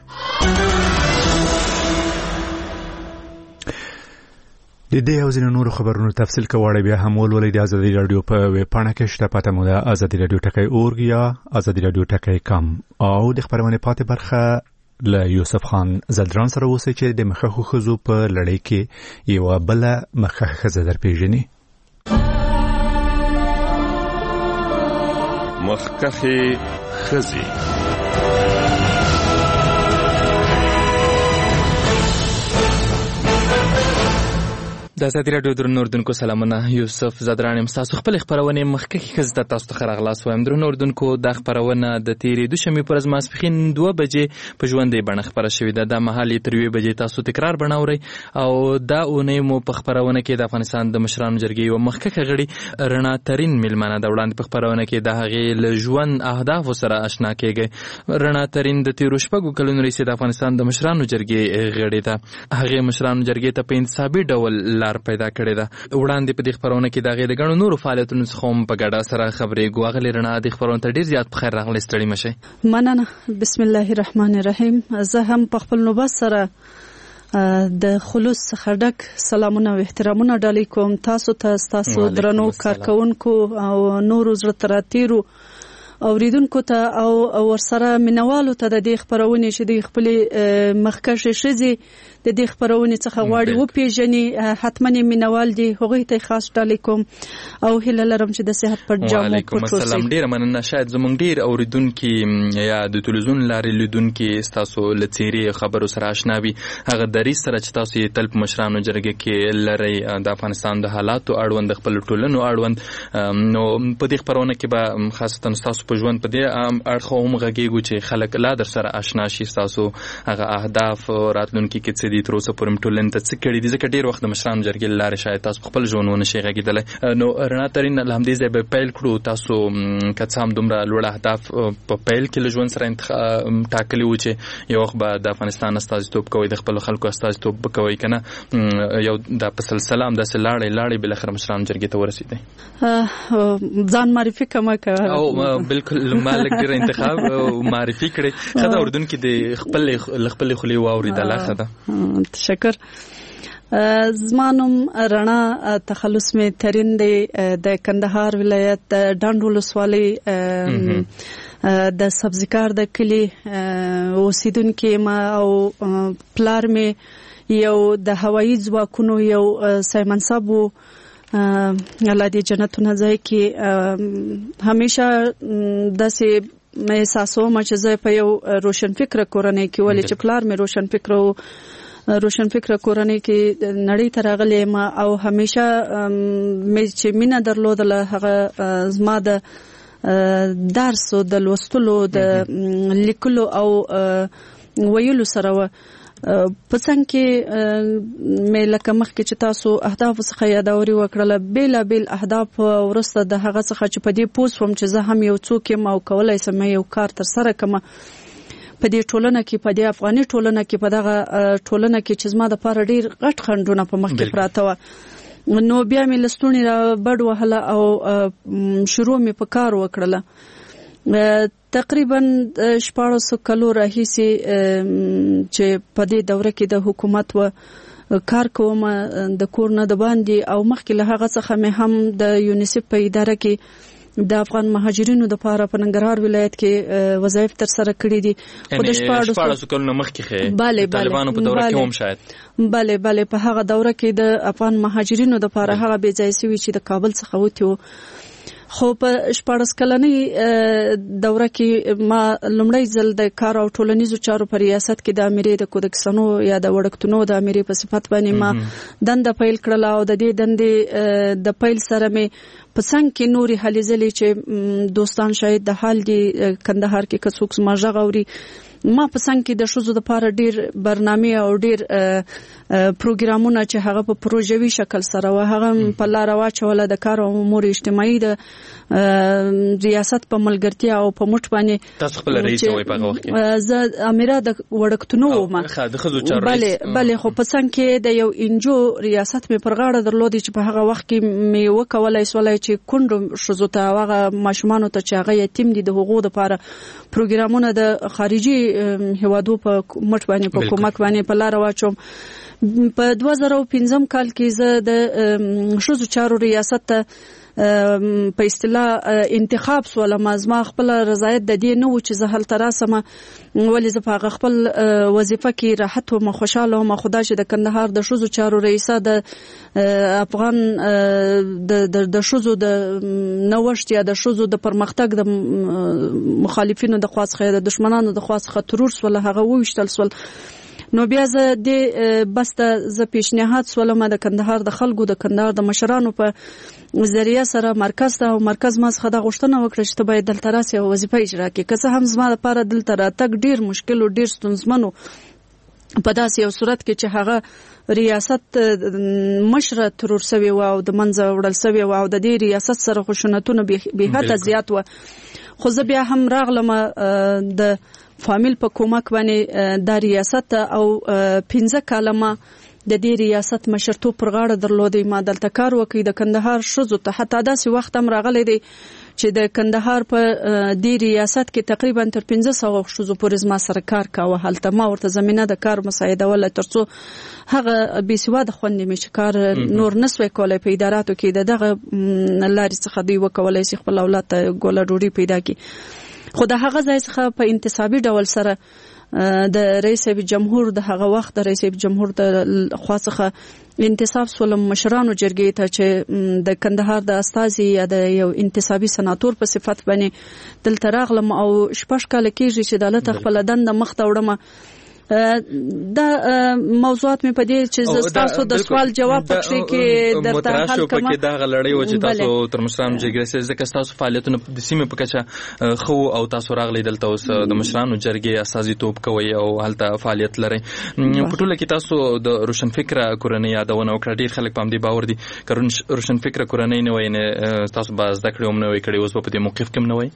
د دې او ځینو نورو خبرونو تفصیل کوي بیا هم ولولئ د ازادي رادیو په ویب پاڼه کې شته. پته مو ده ازادي رادیو ټکی اورګ یا ازادي رادیو ټکی کام. او د خبرونه پاتې برخه له یوسف خان زلدران سره اوسئ چې د مخکښو ښځو په لړۍ کې یوه بله مخکښه ښځه در پیژني. مخکښې ښځې. د ازادي راډیو درنو اردوونکو سلامونه. یوسف زدران یم. تاسو خپل خبرونه مخکښې ښځې ته تاسو ته ښه راغلاست وایم. درنو اردوونکو دا خبرونه د تېرې دوشنبې پر ورځ ماسپښین دوه بجې په ژوندۍ بڼه خپره شوې ده. دا مهال یې تر یوې بجې تاسو تکرار بڼه اورئ. او دا اونۍ مو په خبرونه کې د افغانستان د مشرانو جرګې یوه مخکښه غړي رڼا ترین میلمنه ده. وړاندې په خبرونه کې د هغې له ژوند اهدافو سره اشنا کېږئ. رڼا ترین د تېرو شپږو کلونو راهیسې د افغانستان د مشرانو جرګې غړې ده. هغې مشرانو جرګې ته په انتصابي ډول پیدا کړې ده. وړاندې په دې خبرونه کې د هغې د ګڼو نورو فعالیتونو څخه هم په ګډه سره خبرېږو. هغلې رڼا دې خبرونو ته ډېر زیات په خیر راغلی. ستړي مه شئ. مننه. بسم الله الرحمن الرحیم. زه هم په خپل نوبت سره د خلوص څخه ډک سلامونه او احترامونه ډالۍ کوم تاسو ته، تاسو درنو کارکونکو او نورو زړه تراتیرو اوریدونکو ته او ورسره مینوالو ته د دې خبرونه چې د خپل مخکشه شزي د دې خبرونه څخه غواړي و پیژني حتما مینوال دي هغه ته خاص ټالیکوم او هله لرم چې د صحت پر جامو وعلیکم السلام ډیر مننه شاید زمونږ ډیر اوریدونکو یا د تلویزیون لارې لیدونکو تاسو لڅيري خبرو سره آشنا وي هغه دري سره چې تاسو یې تل په مشرانو جرګه کې لري د افغانستان د حالاتو اړوند خپل ټولنو اړوند نو په دې خبرونه کې به خاصتا تاسو په ژوند په دې اړخ هم غږیږي چې خلک لا در سره آشنا شي تاسو هغه اهداف راتلونکي کې څه دي تر اوسه پورې ټولنه ته څه کړي دي ځکه ډیر وخت د مشرانو جرګې لارې شاید تاسو خپل ژوندونه شي غږیدل نو رڼا ترين الحمدې ځای به پیل کړو تاسو که څه هم دومره لوړ اهداف په پیل کې له ژوند سره ټاکلي و چې یو وخت به د افغانستان استازیتوب کوي د خپل خلکو استازیتوب کوي کنه یو د په سلسله هم داسې لاړې لاړې بل اخر مشرانو جرګې ته ورسېدي ځان معرفي کومه کوي او بالکل مالک ډیر انتخاب معرفي کړي خدای اردوونکو د خپل خپل خلی واوریدله خدای تشکر زمانم رڼا تخلص می ترين دی د کندهار ولایت ډنډ ولسوالۍ د سبزیکار د کلی اوسیدونکو ما او پلار می یو د هوایي ځواکونو یو سایمن صاحب الله دې جنتونه ځای کې همیشه داسې مې احساسوم چې زه په یو روشن فکر کورنۍ کې ولې چې پلار مې روشن فکر او روشن فکر کورنۍ کې نړۍ ته راغلی ما او همیشه مې چې مینه درلودله هغه زما د درس او د لوستلو د لیکلو او ویلو سره و په څنګه کې مې لکه مخکې چې تاسو اهداف څخه یادوري وکړله بیل بیل اهداف ورسته د هغه څخه چې په دې پوس وم چې زه هم یو څوک یم او کولای سم یو کار تر سره کوم په دې ټولنه کې په دې افغاني ټولنه کې په دغه ټولنه کې چې زما د پاره ډیر غټ خندونه په مخ کې پراته و نو بیا مې لستونی را بډ وهله او شروع مې په کار وکړله تقریبا شپاړس کلو راهیسي چې په دې دوره کې د حکومت و کار کوم د کور نه د باندې او مخکې له هغه څخه مې هم د یونیسف په اداره کې د افغان مهاجرینو د پاره په ننګرهار ولایت کې وظایف تر سره کړې دي خو د شپاړس کلونو مخکې خې طالبانو په دوره کې هم شاید bale bale په هغه دوره کې د افغان مهاجرینو د پاره هغه بې ځای سوي چې د کابل څخه وته خو په شپاړس کلنۍ دوره کې ما لومړی ځل د کار او ټولنیزو چارو په ریاست کې د امریې د کودکسنو یا د وړکتونو د امریې په صفت باندې ما دنده پیل کړله او د دې دندې د پیل سره مې په څنګه کې نوري هلې ځلې چې دوستان شاید د حال دی کندهار کې کڅوک ما ژغوري ما په څنګه کې د شوزو د پاره ډیر برنامه او ډیر پروګرامونه چې هغه په پروژوي شکل سره و هغه په لار واچوله د کار او امور اجتماعي د ریاست په ملګرتیا او په مټ باندې تاسو خپل رئیس وای په وخت کې زه اميره د وړکتونو ما د خزو چار رئیس bale bale خو په څنګه کې د یو انجو ریاست می پر غاړه درلودي چې په هغه وخت کې می وکولای سولای چې کونډو شوزو ته هغه ماشومان ته چې هغه یتیم دي د حقوقو لپاره پروګرامونه د خارجي هوادو په مټ باندې په کومک باندې په لار واچوم په دوه زره پنځم کال کې زه د شوزو چارو ریاست ته په اصطلاح انتخاب سوله مازما خپل رضایت د دې نه و چې زه هلته راسم ولې زه په خپل وظیفه کې راحت او خوشاله او خدا چې د کندهار د شوزو چارو رئیسه د افغان د د شوزو د نوښت یا د شوزو د پرمختګ د مخالفینو د خواصخه د دشمنانو د خواصخه ترور سول هغه وښتل سول نو بیا زه د بس د ز پیشنهاد سولم د کندهار د خلکو د کندهار د مشرانو په ذریعہ سره مرکز ته او مرکز ما څخه د غوښتنه وکړه چې ته باید دلته راسې او وظیفه اجرا کړې که څه هم زما لپاره دلته راتګ ډیر مشکل او ډیر ستونزمن په داسې یو صورت کې چې هغه ریاست مشره ترور سوی و او د منځه وړل سوی و او د دې ریاست سره خشونتونه به حد زیات و خو زه بیا هم راغلم د فامیل په کومک باندې د ریاست او پنځه کلمه د دې ریاست مشرتوب پر غاړه درلودي. ما دلته کار وکړ د کندهار ښځو ته، حتی داسې وخت هم راغلی دی چې د کندهار په دې ریاست کې تقریبا تر پنځه سوه ښځو پورې زما سره کار کاوه. هلته ما ورته زمینه د کار مساعدوله تر څو هغه بې سواده خوندې مې چې کار نور نسوی کولی په اداراتو کې د دغه لارې څخه دوی وکولی شي خپل اولاد ته ګوله ډوډۍ پیدا کړي. خو د هغه ځای څخه په انتصابي ډول سره د رئیس جمهور د هغه وخت د رئیس جمهور د خوا څخه انتصاب سولم مشرانو جرګې ته چې د کندهار د استازي یا د یو انتصابي سناتور په صفت باندې دلته راغلم او شپږ کاله کېږي چې دلته خپل دنده مخته وړم. دا موضوعات مې په دې چې تاسو د سوال جواب پکې کې درته حل کوم. پکې دا غلړی و چې تاسو تر مشرانو جرګې سره ځکه تاسو فعالیتونه د سیمې په کچه خو او تاسو راغلی دلته اوس د مشرانو جرګې استازیتوب کوي او هلته فعالیت لري. په ټوله کې تاسو د روشن فکر کورنۍ یادونه وکړه. ډېر خلک په دې باور دي که روشن فکر کورنۍ نه وای نه تاسو به زده کړې هم نه وای کړې، اوس په دې موقف کې هم نه وای.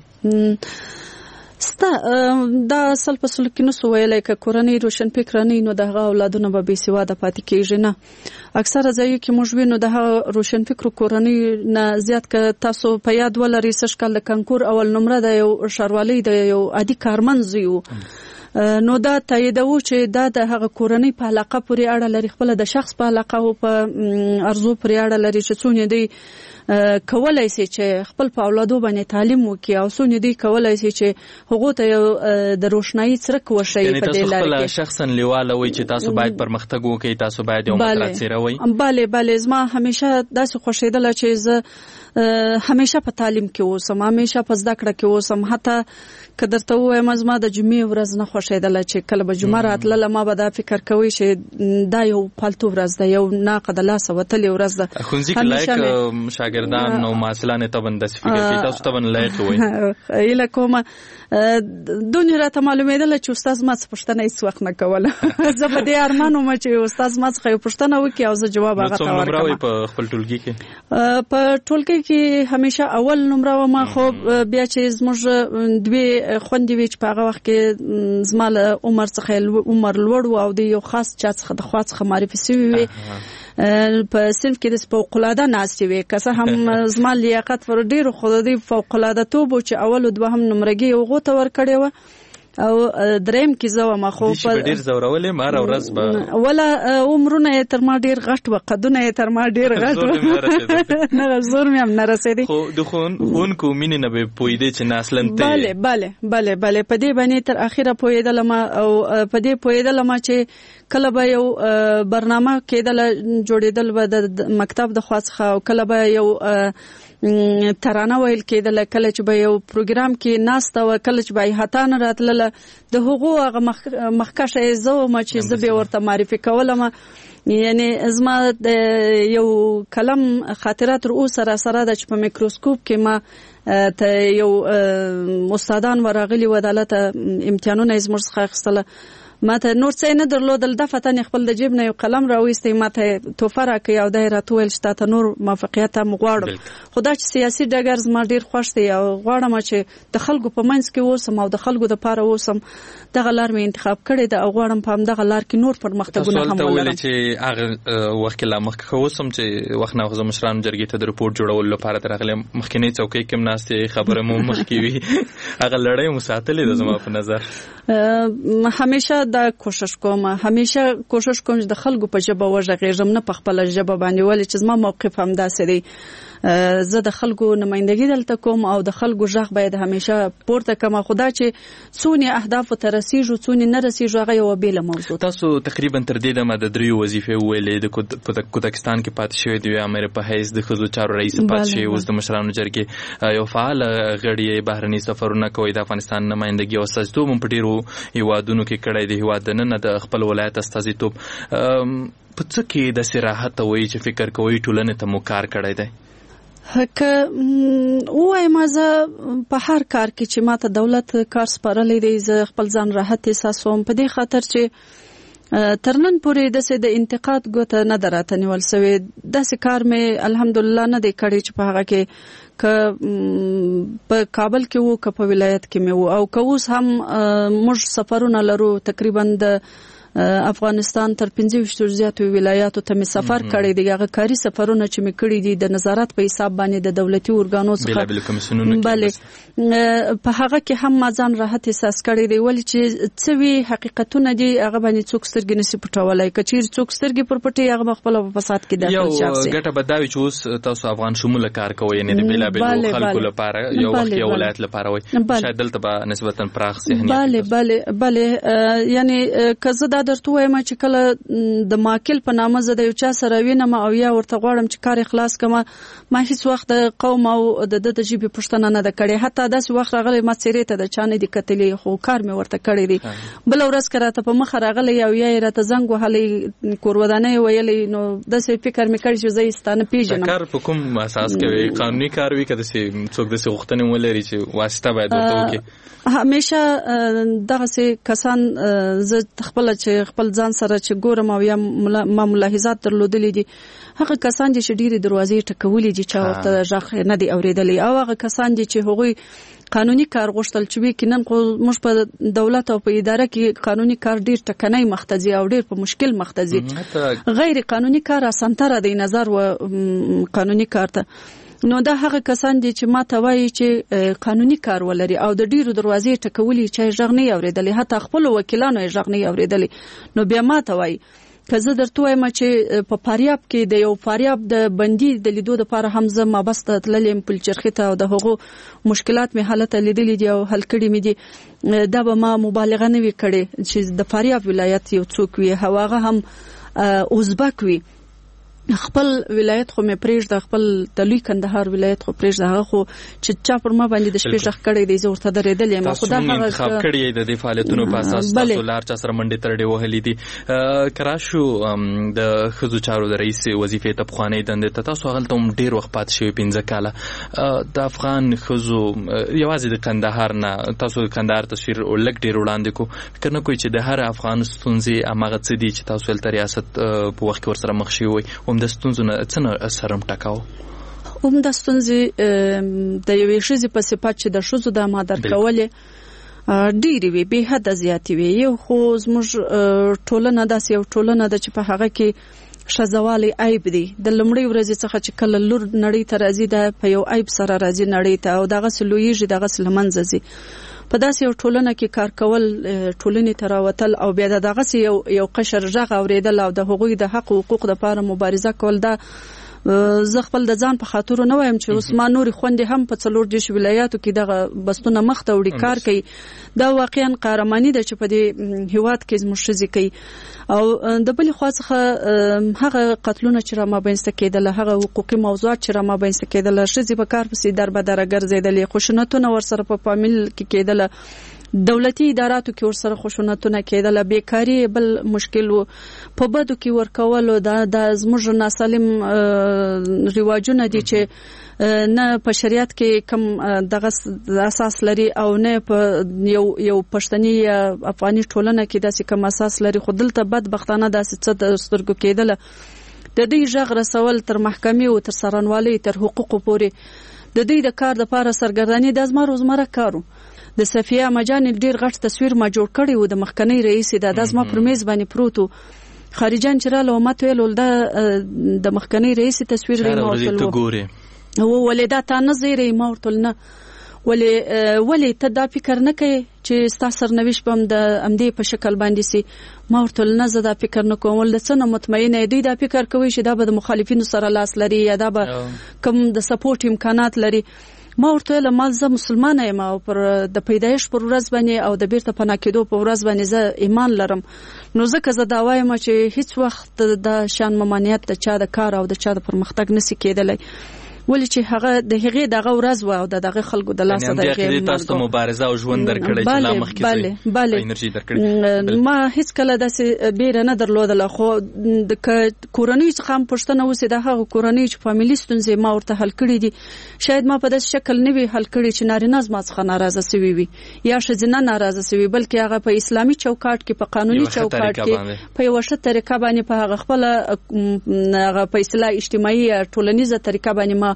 ستا دا اصل په سلوک کې نسو ویلی که کورنۍ روشن فکره نه نو د هغه اولادونه به بې سواده پاتې کېږي. نه، اکثره ځایو کې موږ وینو د هغه روشن فکرو کورنۍ نه زیات که تاسو په یاد ولرئ سږ کال د کنکور اول نمره د یو ښاروالۍ د یو عادي کارمند زوی و، نو دا تاییدوو چې دا د هغه کورنۍ په علاقه پورې اړه لري، خپله د شخص په علاقه او په ارزو پورې اړه لري چې څونه دی کولای شي چې خپل په اولادو باندې تعلیم وکړي او څونه دی کولای شي چې هغو ته یو د روښنايي څرک وشي په دې لاره کې. تاسو شخصا لیواله وي چې تاسو باید پرمختګ وکړئ، تاسو باید یو مطلب څیروئ. بله بله، زما همیشه داسې خوښېدله چې زه همیشه په تعلیم کې اوسم، همیشه په زده کړه کې اوسم. حتی که درته ووایم زما د جمعې ورځ نه خوښېدله چې کله به جمعه راتلله ما به دا فکر کوئ چې دا یو پالتو ورځ ده، یو ناقه د لاسه وتلې ورځ ده. ښوونځي کې لایق شاګردان او محصلان طبعا داسې فکر کوي، تاسو طبعا لایق وئ. هیله کومه دونې راته معلومېدله چې استاد ما څه پوښتنه هېڅ وخت نه کوله. زه په دې ارمان وم چې استاد ما څخه یو پوښتنه وکړي او زه جواب هغه ته ورکړم. څومره نمره وئ په خپل ټولګي کې؟ په ټولګي کې همیشه اول نمره وم، خو بیا چې زموږ دوې خوندې وې چې په هغه وخت کې زما له عمر څخه عمر لوړ و او د یو خاص چا څخه د خوا څخه معرفي سوي وې په صنف کې د فوق‌العاده ناستې وې، که څه هم زما لیاقت پر ډېرو خو د دې فوق‌العاده توب و چې اول او دوهم نمرګي هغو ته ورکړې وه او دریم کې زه وم. خو په ډېر زورولې مار او ورځ به ولا عمرونه یې تر ما ډېر غټ و، قدونه یې تر ما ډېر غټ و، نه زور مې هم نه رسېدی. خو د ښوونکو مینې نه به پوهېدې چې نه اصلا ته بله بله بله بله په دې باندې تر اخره پوهېدلم او په دې پوهېدلم چې کله به یو برنامه کېدله جوړېدل به د مکتب د خوا څخه او کله به یو ترانه ویل کېدله، کله چې به یو پروګرام کې ناسته وه، کله چې به احاطه نه راتلله، د هغو هغه مخکشه یې زه وم چې زه به ورته معرفي کولم. یعنی زما د یو کلم خاطره تر اوسه را سره ده چې په میکروسکوپ کې ما ته یو استادان ورغلي و دلته امتحانونه یې زموږ څخه اخیستله، ما ته نور څه نه درلودل، دفتن خپل د جیب نه یو قلم راوېستی ما ته تحفه راکړی او دا یې راته وویل چې تا ته نور موفقیت هم غواړم. خو دا چې سیاسي ډګر زما ډېر خوښ دی او غواړم چې د خلکو په منځ کې اوسم او د خلکو دپاره اوسم، دغه لار مې انتخاب کړې ده او غواړم په همدغه لار کې نور پرمختګونه هم ولرم. تاسو ولته ویلې چې هغه وخت کې لا مخکې ښه اوسم چې وخت نه وخت مشرانو جرګې ته د رپورټ جوړولو لپاره درغلې مخکینۍ څوکۍ کې هم ناستې خبره مو مخکې وي، هغه لړۍ مو ساتلې ده زما په نظر. همیشه دا کوشش کوم، همیشه کوشش کوم چې د خلکو په ژبه وغږېږم، نه په خپله ژبه باندې، ولې چې زما موقف هم داسې دی. زه د خلکو نمایندګي دلته کوم او د خلکو غږ باید همیشه پورته کړم، خو دا چې څونې اهدافو ته رسیږو څونې نه رسیږو هغه یوه بېله موضوع. تاسو تقریبا تر دې دمه د دریو وظیفې وویلې، د کوزاکستان کې پاتې شوی د یوې امیر په حیث د ښځو چارو رئیس پاتې شوی، اوس د مشرانو جرګې یو فعاله غړي یې، بهرني سفرونه کوئ، د افغانستان نمایندګي او استازیتوب هم په ډېرو هېوادونو کې کړی، د هېواد دننه د خپل ولایت استازیتوب. په څه کې داسې راحت وایي چې فکر کوئ ټولنې ته مو کار کړی دی؟ که ووایم زه په هر کار کې چې ما ته دولت کار سپارلی دی زه خپل ځان راحت احساسوم، په دې خاطر چې تر نن پورې داسې د انتقاد ګوته نه ده راته نیول سوې، داسې کار مې الحمدلله نه دی کړی چې په هغه کې که په کابل کې وو که په ولایت کې مې وو او که اوس هم موږ سفرونه لرو، تقریبا د افغانستان تر پنځه ویشت زیاتو ولایاتو ته می سفر کړی دی. هغه کاری سفرونه چې می کړی دي د نظارت په حساب باندې د دولتي ارګانو څخه بله په هغه کې هم ما ځان راحت احساس کړی دی ولې چې څه وی حقیقتونه دي هغه باندې څوک سترګې نشي پټولای کچیر څوک سترګې پر پټي هغه خپل په فساد کې داخل شي. یو ګټه بداوي چې اوس تاسو افغان شمول کار کوي یعنی د بیلا بیل خلکو لپاره یو وخت یو ولایت لپاره وي شاید دلته به نسبتا پراخ ذهنیت بله بله بله یعنی کزه دا درته وایم چې کله د ماکل په نامه زه د یو چا سره وینم او یا ورته غواړم چې کار اخلاص کما ما هیڅ وخت د قوم او د د ژبې پښتنه نه د کړې حتی داسې وخت راغلی ما سیرې ته د چانه د کتلې خو کار مې ورته کړی دی بل ورځ کراته په مخ راغلی او یا راته زنګ وهلی کورودانه ویلې نو داسې فکر مې کړی چې زه ستانه پیژنم. کار په کوم اساس کوي قانوني کار وی کده چې څوک د غوښتنې ولري چې واسطه باید ورته وکړي؟ همیشه دغه سه کسان زه خپل چې خپل ځان سره چې ګورم او یا ما ملاحظات درلودلې دي هغه کسان چې ډېری دروازې ټکولې دي چې ورته ځخ نه دی اوریدلې او هغه کسان چې هغوی قانوني کار غوښتل چې وکینن خو موږ په دولت او په اداره کې قانوني کار ډیر ټکنۍ مختزي او ډیر په مشکل مختزي غیر قانوني کار اسانتره دی نظر و قانوني کار ته نو دا هغه کسان دي چې ما ته وایي چې قانوني کار ولري او د ډیرو دروازې ټکولې چې ژغ نه اوریدلې حتی خپل وکیلانو ژغ نه اوریدلې نو بیا ما ته وایي که زه درته وایم چې په فاریاب کې د یو فاریاب د بندي د لیدو لپاره هم زه مابسته تللم پلچرخي ته او د هغو مشکلات مې حالت لیدلې دي او حل کړي مې دي دا به ما مبالغه نه وي کړې چې د فاریاب ولایت یو څوک وي هغه هم ازبک وي خپل ولایت خو مې پرېږده خپل د لوی کندهار ولایت خو پرېږده هغه خو چې چا پر ما باندې د شپې ژغ کړی دی زه ورته درېدلې یم خو دا هغه انتخاب کړی یې د دې فعالیتونو په اساس تاسو لار چا سره منډې ترډې وهلې دي که راشو د ښځو چارو د رئیس وظیفې ته پخوانۍ دندې ته تاسو هغلته هم ډېر وخت پاتې شوي پنځه کاله د افغان ښځو یوازې د کندهار نه تاسو د کندهار تصویر لږ ډېر وړاندې کړو فکر نه کوئ چې د هر افغان ستونزې هماغه څه دي چې تاسو هلته ریاست په وخت کې ورسره مخ شوي وئ هم د ستونزو نه څه سره مټکاو هم د ستونزې د یوې ښځې په صفت چې د ښځو د ما درکولې ډېرې وي بې حده زیاتې وي یو خو زموږ ټولنه داسې یو ټولنه ده چې په هغه کې ښځوالی عیب دی د لومړۍ ورځې څخه چې کله لور نړۍ ته راځي ده په یو عیب سره راځي نړۍ ته او دغسې لویېږي دغسې له منځه ځي په داسې یو ټولنه کې کار کول ټولنې ته راوتل او بیا د دغسې یو یو قشر غږ اورېدل او د هغوی د حق حقوق دپاره مبارزه کول دا زه خپل د ځان په خاطر نه وایم چې اوس ما نورې خوندې هم په څلور دېرش ولایاتو کې دغه بستونه مخته وړي کار کوي دا واقعا قهرماني ده چې په دې هیواد کې زموږ ښځې کوي او د بلې خوا څخه هغه قتلونه چې را مابینځته کېدله هغه حقوقي موضوعات چې را مابینځته کېدله ښځې په کار پسې در بدره ګرځېدلې خشونتونه ورسره په فامیل کې کېدله دولتي اداراتو کې ورسره خشونتونه کېدله بیکاري بل مشکل و په بدو کې ورکولو دا د زموږ ناسالم رواجونه دي چې نه په شریعت کې کم دغه اساس لري او نه په یو یو پښتني افغاني ټولنه کې داسې کم اساس لري خو دلته بدبختانه داسې څه د سترګو کېدله د دې غږ رسول تر محکمې او تر څارنوالۍ تر حقوقو پورې د دې د کار لپاره سرګرداني د زما روزمره کارو د صفیه مجان ډیر غټ تصویر ما جوړ کړی و د مخکنی رئیس د دازما پر میز باندې پروتو خارجان چې را لومات ویل د د مخکنی رئیس تصویر دی نو او ولدا تا نه زیری ما ورتل نه ولې ولې ته دا فکر نه کوي چې ستا سرنوشت به هم د همدې په شکل باندې سي ما ورته نه زه دا فکر نه کوم ول د څه نه مطمئنه دوی دا فکر کوي چې دا به د مخالفینو سره لاس لري یا دا به کوم د سپورټ امکانات لري ما ورته له مال زه مسلمانه یم او پر د پیدایش پر ورځ باندې او د بیرته پناه کېدو په ورځ باندې زه ایمان لرم نو ځکه زه دا وایم چې هیڅ وخت د شان ممانعت د چا د کار او د چا د پرمختګ نسی کېدلی ولې چې هغه د هغې دغه ورځ و او د دغه خلکو د لاسه د هغې تاسو مبارزه او ژوند درکړی چې لا مخکې بله انرژي درکړی ما هیڅ کله داسې بیره نه درلودله خو د کورنۍ څخه هم پوښتنه وسي د هغه کورنۍ چې فامیلي ستونزې ما ورته حل کړي دي شاید ما په داسې شکل نه وي حل کړي چې نارینه زما څخه ناراضه سوي وي یا ښځینه ناراضه سوي بلکې هغه په اسلامي چوکاټ کې په قانوني چوکاټ کې په یوه ښه طریقه باندې په هغه خپله هغه په اصطلاح اجتماعي ټولنیزه طریقه باندې ما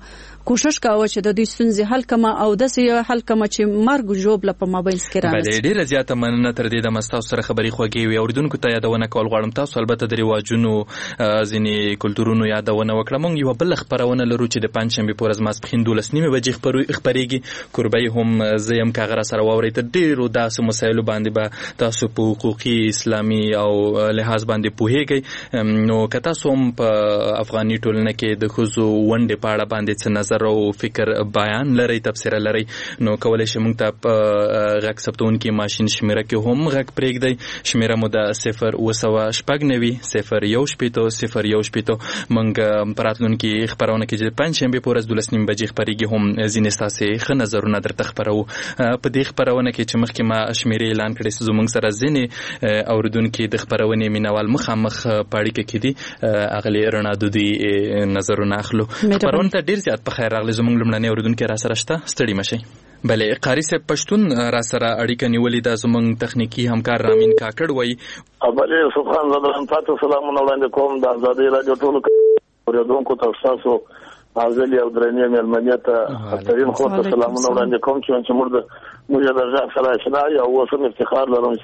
کوشش کاوه چې د دوی ستونزې حل کما او داسې حل کما چې مرګ جوړ لپاره مابینس کې راځي. بلې ډیره زیاته مننه تر دې د مستاو سره خبري خوږی وي اوریدونکو ته یادونه کول غواړم تاسو البته د رواجونو ځینې کلتورونو یادونه وکړه. مونږ یو بل خبرونه لرو چې د پنځشنبه په ورځ ماسپښین دولس نیمه بجې خبريږي. کوربای هم زیم کاغره سره واوري ته ډیرو داسې مسایلو باندې به تاسو په حقوقي اسلامي او لحاظ باندې پوهیږئ. نو که تاسو هم په افغاني ټولنه کې د ښځو ونډې په اړه باندې څه نظر او فکر بیان لري تبصره لري نو کولای شئ موږ ته په غږ ثبتونکي ماشین شمیره کې هم غږ پرېږدئ. شمیره مو د صفر اوه سوه شپږ نوي صفر یو شپېته صفر یو شپېته. موږ په راتلونکي خپرونه کې چې پنجشنبې په ورځ دولس نیمې بجې خپرېږي هم ځینې ستاسې ښه نظرونه درته خپروو. په دې خپرونه کې چې مخکې ما شمیرې اعلان کړې زموږ سره ځینې اورېدونکي د خپرونې مینوال مخامخ په اړیکه کې دي اغلې رڼا دودي نظرونه اخلو. خپرونه ته ډېر زیات په خیر راغلی. زموږ لومړنی اورېدونکی را سره شته ستړي مشئ. بلې قاری صاحب پښتون را سره اړیکه نیولې ده زموږ تخنیکی همکار رامین کاکړ وایي. بلې سبحان الله تاسو سلامونه وړاندې کوم د آزادۍ راډیو ټولو اورېدونکو ته تاسو عزیزي او درنې مېلمنې ته احترام خو ته سلامونه وړاندې کوم چې موږ د موږ د ځا سره شنه یو اوسم افتخار لرم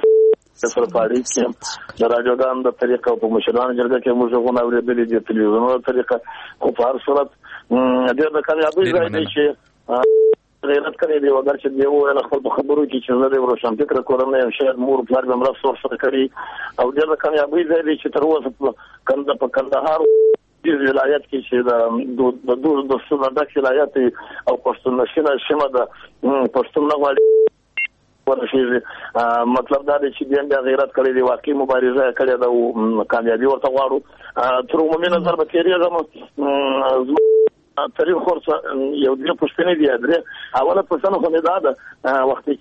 چې سره پاره کې د راډیوګان د طریقه په مشرانو جرګه کې موږ غوښنه اورېدلې د تلویزیون طریقه خو په هر صورت د دې کامیابی ځای دی چې غیرت کړی دی وګر چې دی او خپل خبرو کې چې زه د روشن فکر کورنۍ او شاید مور پلار به مرسته ورسره کړی او د کامیابی ځای دی چې تر اوسه کنده په کندهار د ولایت کې چې د د د د سمندک ولایت او پښتون نشینه شمه د پښتون نغواړي ورشي مطلب دا دی چې د غیرت کړی دی واقعي مبارزه کړې ده او کامیابی ورته غواړو. تر عمومي نظر به تیریږم تاریخ خورس یو دې پښتنې دی درې اوله پښتنه خو نه ده وخت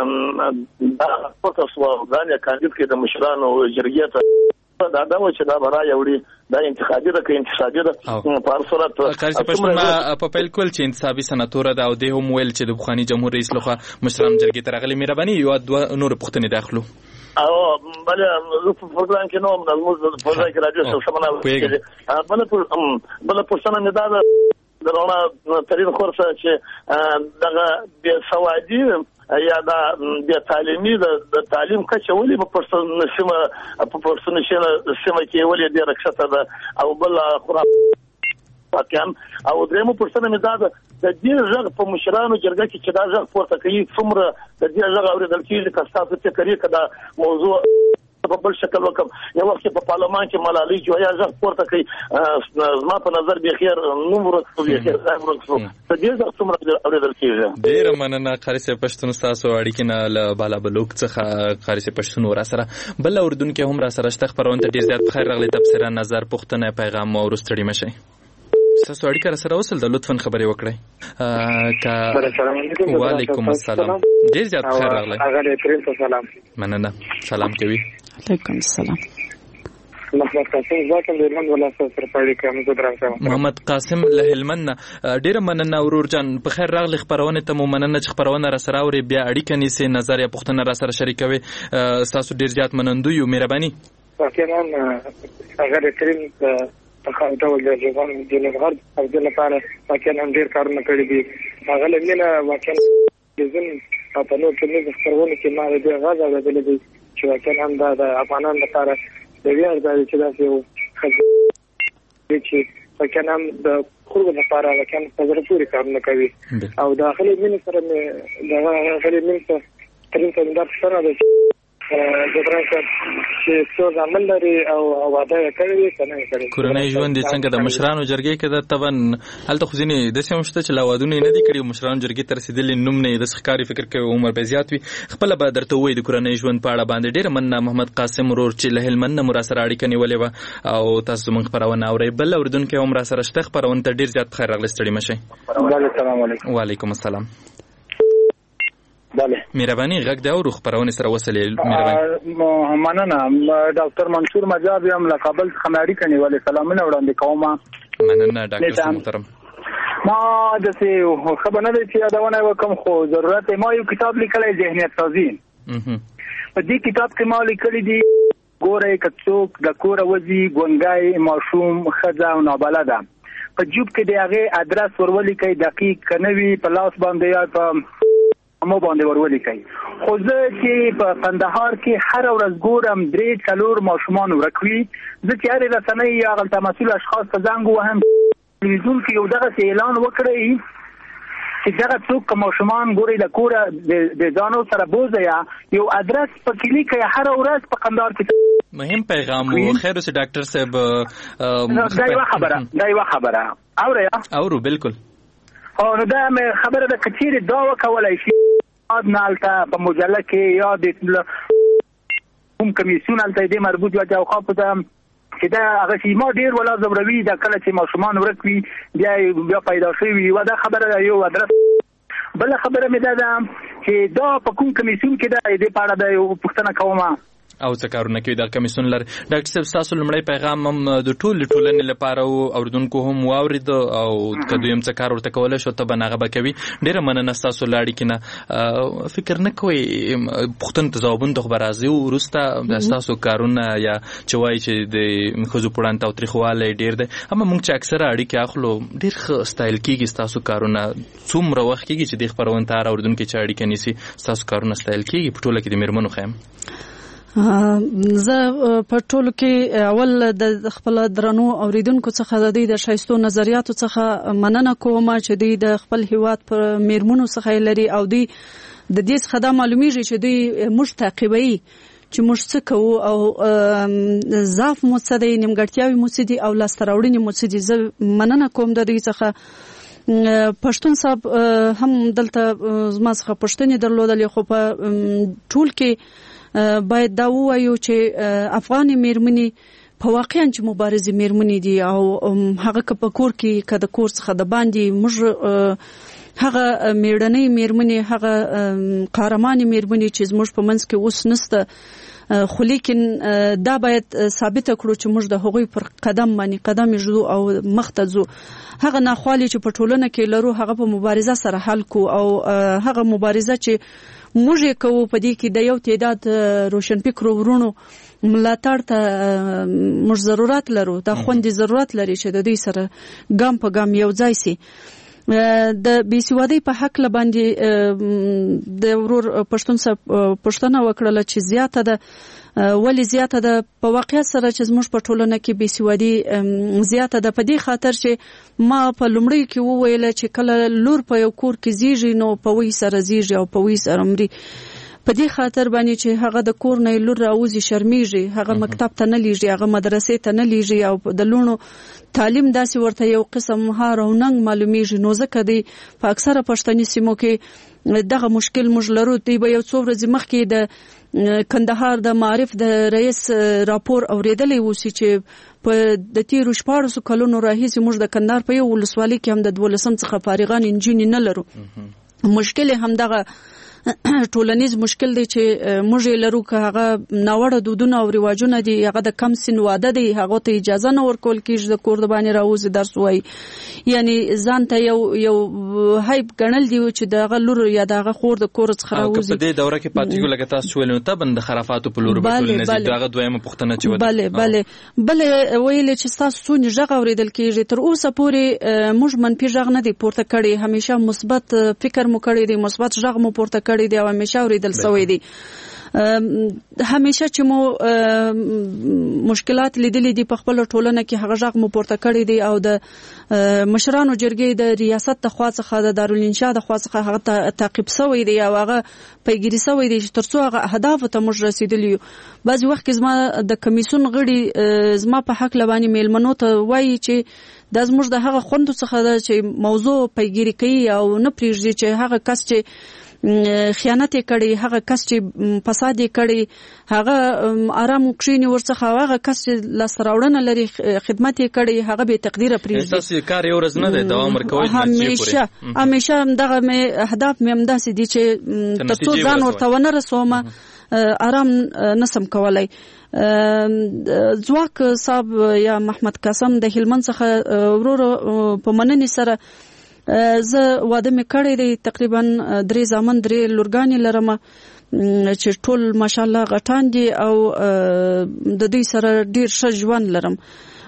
چې دا پورته سو غانې کاندید کې د مشرانو جرګې ته دا دا و چې دا برای وړي دا انتخابي ده کې انتخابي ده په هر صورت قاری صاحب پښتون په پیل کول چې انتخابي سناتور ده او د هم ویل چې د بخوانی جمهور رئیس لخوا مشرانو جرګې ته راغلي مهرباني یو دوه نور پښتنې داخلو او بله زه په پروګرام کې نو د په ځای کې راځي سمونه بله بله پښتنه نه ده د رونا ترين خورسه چې دغه د سوادي یا د تعلیمي د تعلیم کچه ولې په پښتون سیمه په پښتون سیمه کې ولې د رخصته ده او بل خراب پاتیان او درېمو پښتنه مې دا د دې ځای په مشرانو جرګه کې چې دا ځای پورته کوي څومره د دې ځای اورېدل کېږي که تاسو ته کوي کدا موضوع په بل شکل وکم یو وخت په پارلمان کې ملالۍ جویا ځخ پورته کوي زما په نظر به خیر نو ورته به خیر ځای ورته په دې ځخ څومره اورېدل کېږي. ډېر مننه قاری صاحب پښتون تاسو اړیکې نه له بالا بلوک څخه قاری صاحب پښتون ور سره بل اردوونکو هم را سره شته خبرونه ډېر زیات خیر راغلي تبصره نظر پښتنه پیغام او ورستړي مشي تاسو اړیکه سره وصل د لطفاً خبرې وکړئ. کا وعلیکم السلام ډېر زیات خیر راغلی. هغه پرې سلام مننه سلام کوي. علیکم السلام. محمد قاسم زاکم د هلمند ولایت سره پاړی کوم زه درځم. محمد قاسم له هلمند ډیر مننه ورور جان په خیر راغلی خبرونه ته مو مننه چې خبرونه را سره اوري بیا اړیکه نیسي نظر یا پښتنه را سره شریکوي تاسو ډیر زیات منندوی یو مهرباني. واقعا هغه ترين په ډول د ژوند د لغړ او د لپاره واقعا هم ډیر کارونه کړی دي هغه لمنه واقعا د ځین په نور کې د خبرونه کې ما د غاړه غوډل دي چې واقعا هم د افغانانو لپاره د ویاړ ځای چې دا یو خبره چې واقعا هم د خلکو لپاره واقعا په زړه پورې کارونه کوي او داخلي مين سره د داخلي مين سره ترين څنګه د سره د جبران چې څو ځامن لري او واده کوي کنه کوي کورنۍ ژوند څنګه د مشرانو جرګې کې د تبن هلته خو ځینې د سیمه شته چې لاوادونه نه دي کړی مشرانو جرګې تر رسیدلې نوم نه د ښکاری فکر کوي عمر به زیات وي خپل به درته وای د کورنۍ ژوند په اړه باندې ډېر مننه محمد قاسم ورور چې له هلمند مر سره اړیکه نیولې و او تاسو موږ خبرونه اوري بل اوردونکو هم را سره شته خبرونه ته ډېر زیات خیر راغلی ستړي مشي. السلام علیکم. وعلیکم السلام. بله مهرباني غږ دا ورو خبرونه سره وصلې مهرباني. مننه ډاکټر منصور مجاب یم له کابل څخه اړیکه نیولې سلامونه وړاندې کوم. مننه ډاکټر محترم. ما د څه خبر نه دی چې یادونه وکم خو ضرورت ما یو کتاب لیکلی ذهنیت سازی په دې کتاب کې ما لیکلی دی ګوره کڅوک د کور وځي ګونګای ماشوم خزه او نابلده په جوب کې د هغه ادرس ورولي کوي دقیق کنوي په لاس باندې یا په مو باندې ورولي کوي. خو زه چې په قندهار کې هر ورځ ګورم درې څلور ماشومان ورکوي، زه چې هر رسنۍ یا غلطه مسؤل اشخاص ته زنګ وهم تلویزیون کې یو دغه اعلان وکړي چې دغه څوک ماشومان ګوري د کوره د ځانو سره بوزه یا یو ادرس په کلی کې هر ورځ په قندهار کې مهم پیغام وو. خیر اوسه ډاکټر صاحب دا یو خبره دا یو خبره اوري اورو بالکل او نو دا خبره د کثیر دا وکولای شي نالته په مجله کې یا د کوم کمیسیون الته دې مربوط یا او خاصه چې دا هغه چې ما ډیر ولا زبروي دا کله چې ماشومان ورکوي بیا بیا پیدا شوی و دا خبره یو ادرس. بل خبره مې ده چې دا په کوم کمیسیون کې دا دې پاړه د یو پښتنه کومه او څه کارونه کوي د کمیسیون لر. ډاکټر صاحب تاسو لمړی پیغام هم د ټول ټولنې لپاره او اوردونکو هم واورید او کدو يم څه کار ورته کولای شو ته بناغه بکوي. ډیره مننه تاسو لاړی کنه فکر نه کوي پښتون تجاوبون د خبرازي او ورسته تاسو کارونه یا چوي چې د خزو پړان تا تاریخواله ډیر ده اما موږ چې اکثره اړیکې اخلو ډیر ښه سټایل کیږي تاسو کارونه څومره وخت کیږي چې د خبرونه تار اوردونکو چې اړیکې نيسي تاسو کارونه سټایل کیږي په ټوله کې د میرمنو خیم. زه په ټولو کې اول د خپل درنو اوریدونکو څخه د دې د شایستو نظریاتو څخه مننه کوم چې دوی د خپل هیواد پر میرمنو څخه لري او دوی د دې څخه دا معلومیږي چې دوی موږ تعقیبوي چې موږ څه کوو او ضعف مو څه دی نیمګړتیاوې مو څه دي او لاسته راوړنې مو څه دي. زه مننه کوم د دې څخه. پښتون صاحب هم دلته زما څخه پښتنې درلودلې خو په ټول کې باید دا وایو چې افغان میرمنې په واقعا چې مبارزې میرمنې دي او هغه که په کور کې که د کور څخه د باندې موږ هغه میړنۍ میرمنې هغه قهرمانې میرمنې چې زموږ په منځ کې اوس نسته خو لیکن دا باید ثابت کړو چې موږ د هغوی پر قدم باندې قدم یږدو او مخ ته ځو. هغه ناخوالې چې په ټولنه کې لرو هغه په مبارزه سره حل کو او هغه مبارزه چې موږ یې کوو په دې کې د یو تعداد روشنفکرو ورونو ملاتړ ته موږ ضرورت لرو. دا خوندې ضرورت لري چې د دوی سره ګام په ګام یو ځای سي. د بیسوادۍ په حق لباندې د ورور پښتون صاحب پښتنه وکړه چې زیاته ده ولی زیاته ده په واقعیت سره چې زموږ په ټولنه کې بیسوادي زیاته ده په دې خاطر چې ما په لومړی کې وویل چې کله لور په یو کور کې زیږي نو په وی سره زیږي او په وی سره مري. په دې خاطر باندې چې هغه د کور نه لور راوځي شرمېږي هغه مکتب ته نه لیږي هغه مدرسې ته نه لیږي او د لونو تعلیم داسې ورته یو قسم مهار او ننګ معلومیږي. نو ځکه دی په اکثره پښتني سیمو کې دغه مشکل موږ لرو. دی به یو څو ورځې مخکې د کندهار د معارف د رئیس راپور اوریدلی وسی چې په د تیرو شپاړسو کلونو راهیسې موږ د کندهار په یو ولسوالۍ کې هم د دولسم څخه فارغان انجینې نه لرو. مشکل هم دغه ټولنیز مشکل دی چې موږ لرو که هغه ناوړه دودونه او رواجونه دي هغه د کم سن واده دی هغه ته اجازه نه ورکول کیږي د کور د باندې راوځي درس وایي یعنی ځان ته یو یو هایپ ګڼل دی چې دغه لور یا دغه خور د کور څخه راوځي. په دې دوره کې پاتېږي لکه تاسو ویل نو ته بند خرافاتو په لور به ټول نه دغه دویمه پوښتنه چې وده bale bale bale ویل چې تاسو څو ژغ اوریدل کیږي تر اوسه پورې موږ منفي ژغ نه دی پورته کړی همیشه مثبت فکر مو کړی دی مثبت ژغ مو پورته کړی دی او همیشه اوریدل سوی دی. همیشه چې مو مشکلات لیدلې دي په خپل ټولنه کې هغه ژغ مو پورته کړی دی او د مشرانو جرګې د ریاست د خوا څخه د دارالانشا د خوا څخه هغه تعقیب سوی دی او هغه پیګیری سوی دی چې ترڅو هغه اهداف ته موږ رسیدلی یو. بعضی وخت زما د کمیسیون غړي زما په حق لبانی میلمنو ته وایي چې د زموږ د هغه خوندو څخه د چې موضوع پیګیری کوي او نه پریږدي چې هغه کس چې خیانت کړي هغه کس چې فساد کړي هغه آرام کښینی ورڅخه هغه کس چې لاسراوړنه لري خدمت کړي هغه به تقدیر پریږدي. تاسو کار یو ورځ نه دی دوام ورکوي همیشه همیشه دغه مې اهداف مې همداسې دي چې ترڅو ځان ورته ونه رسوم آرام نسم کولای. ځواک صاحب یا محمد قاسم د هلمند څخه ورور په مننې سره زه واده مې کړی دی تقریبا درې زامن درې لورګانې لرم چې ټول ماشاءالله غټان دي او د دوی سره ډیر ښه ژوند لرم.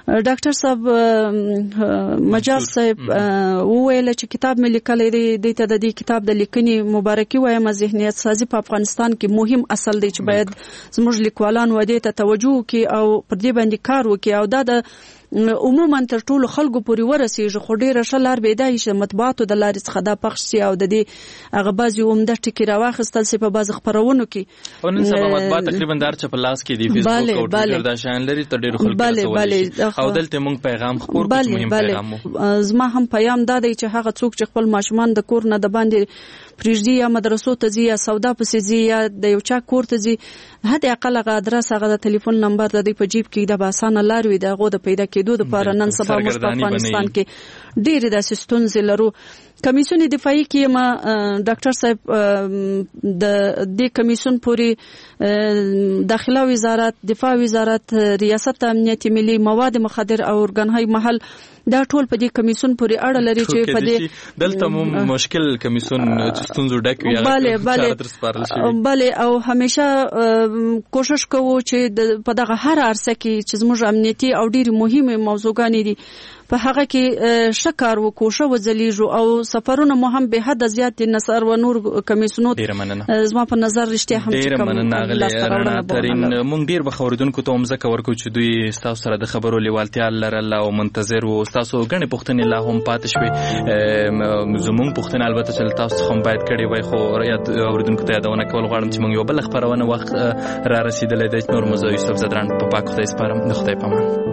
ډاکټر صاحب مجاز صاحب وویل چې کتاب مې لیکلی دی دې ته د دې کتاب د لیکنې مبارکي وایم. ذهنیت سازي په افغانستان کې مهم اصل دی چې باید زموږ لیکوالان ودې ته توجه وکړي او پر دې باندې کار وکړي او دا د عموما تر ټولو خلکو پورې ورسیږي. خو ډېره ښه لار به دا چې مطبوعاتو د لارې څخه دا پخش شي او د دې هغه بعضې عمده ټکي راواخیستل شي په بعضې خپرونو کې. او نن سبا مطبوعات تقریبا د هر چا په لاس کې دي، فیسبوک او ټویټر دا شیان لري، تر ډېرو خلکو رسولی شي. او دلته موږ پیغام خپور کړو چې مهم پیغام و. زما هم پیام دا دی چې هغه څوک چې خپل ماشومان د کور نه د باندې پرېږدي یا مدرسو ته ځي یا سودا پسې ځي یا د یو چا کور ته ځي، حد اقل هغه ادرس هغه د ټلیفون نمبر د دوی په جیب کې د به اسانه لار وي د هغو د پیدا کېدو دپاره. نن سبا موږ په افغانستان کې ډېرې داسې ستونزې لرو. کمیسیون دفاعي کې یم ډاکټر صاحب، د دې کمیسیون پورې داخله وزارت، دفاع وزارت، ریاست امنیت ملي، مواد مخدر او ارګانهای محل دا ټول په دې کمیسیون پورې اړه لري چې په دې دلته مو مشکل کمیسیون ستونزو ډک وي. بله بله بله او همیشه کوشش کوو چې په دغه هر عرصه کې چې زموږ امنیتي او ډېرې مهمې موضوعګانې دي په هغه کې ښه کار وکړو، ښه وځلیږو او سفرونه مو هم به حده زیات دي. نصر و نور کمیسیونو زما په نظر رښتیا هم ډېره مننه غلې رڼا ترین. موږ ډېر به خبریدونکو ته هم ځکه ورکوو چې دوی ستاسو سره د خبرو لیوالتیا لرله او منتظر وو. ستاسو ګڼې پوښتنې لا هم پاتې شوې. زموږ پوښتنه البته چې له تاسو څخه هم باید کړې وای، خو اورېدونکو ته یادونه کول غواړم چې موږ یوه بله خپرونه وخت را رسېدلی دی. نور مو زه یوسف زدران په پاک خدای سپارم. د خدای په امان.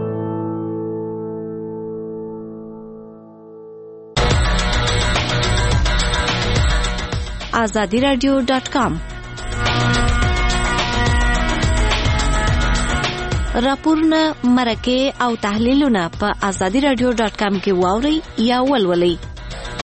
آزادی رادیو ډاټ کام راپورونه، مرکې او تحلیلونه په آزادی رادیو ډاټ کام کې واورئ یا ولولئ.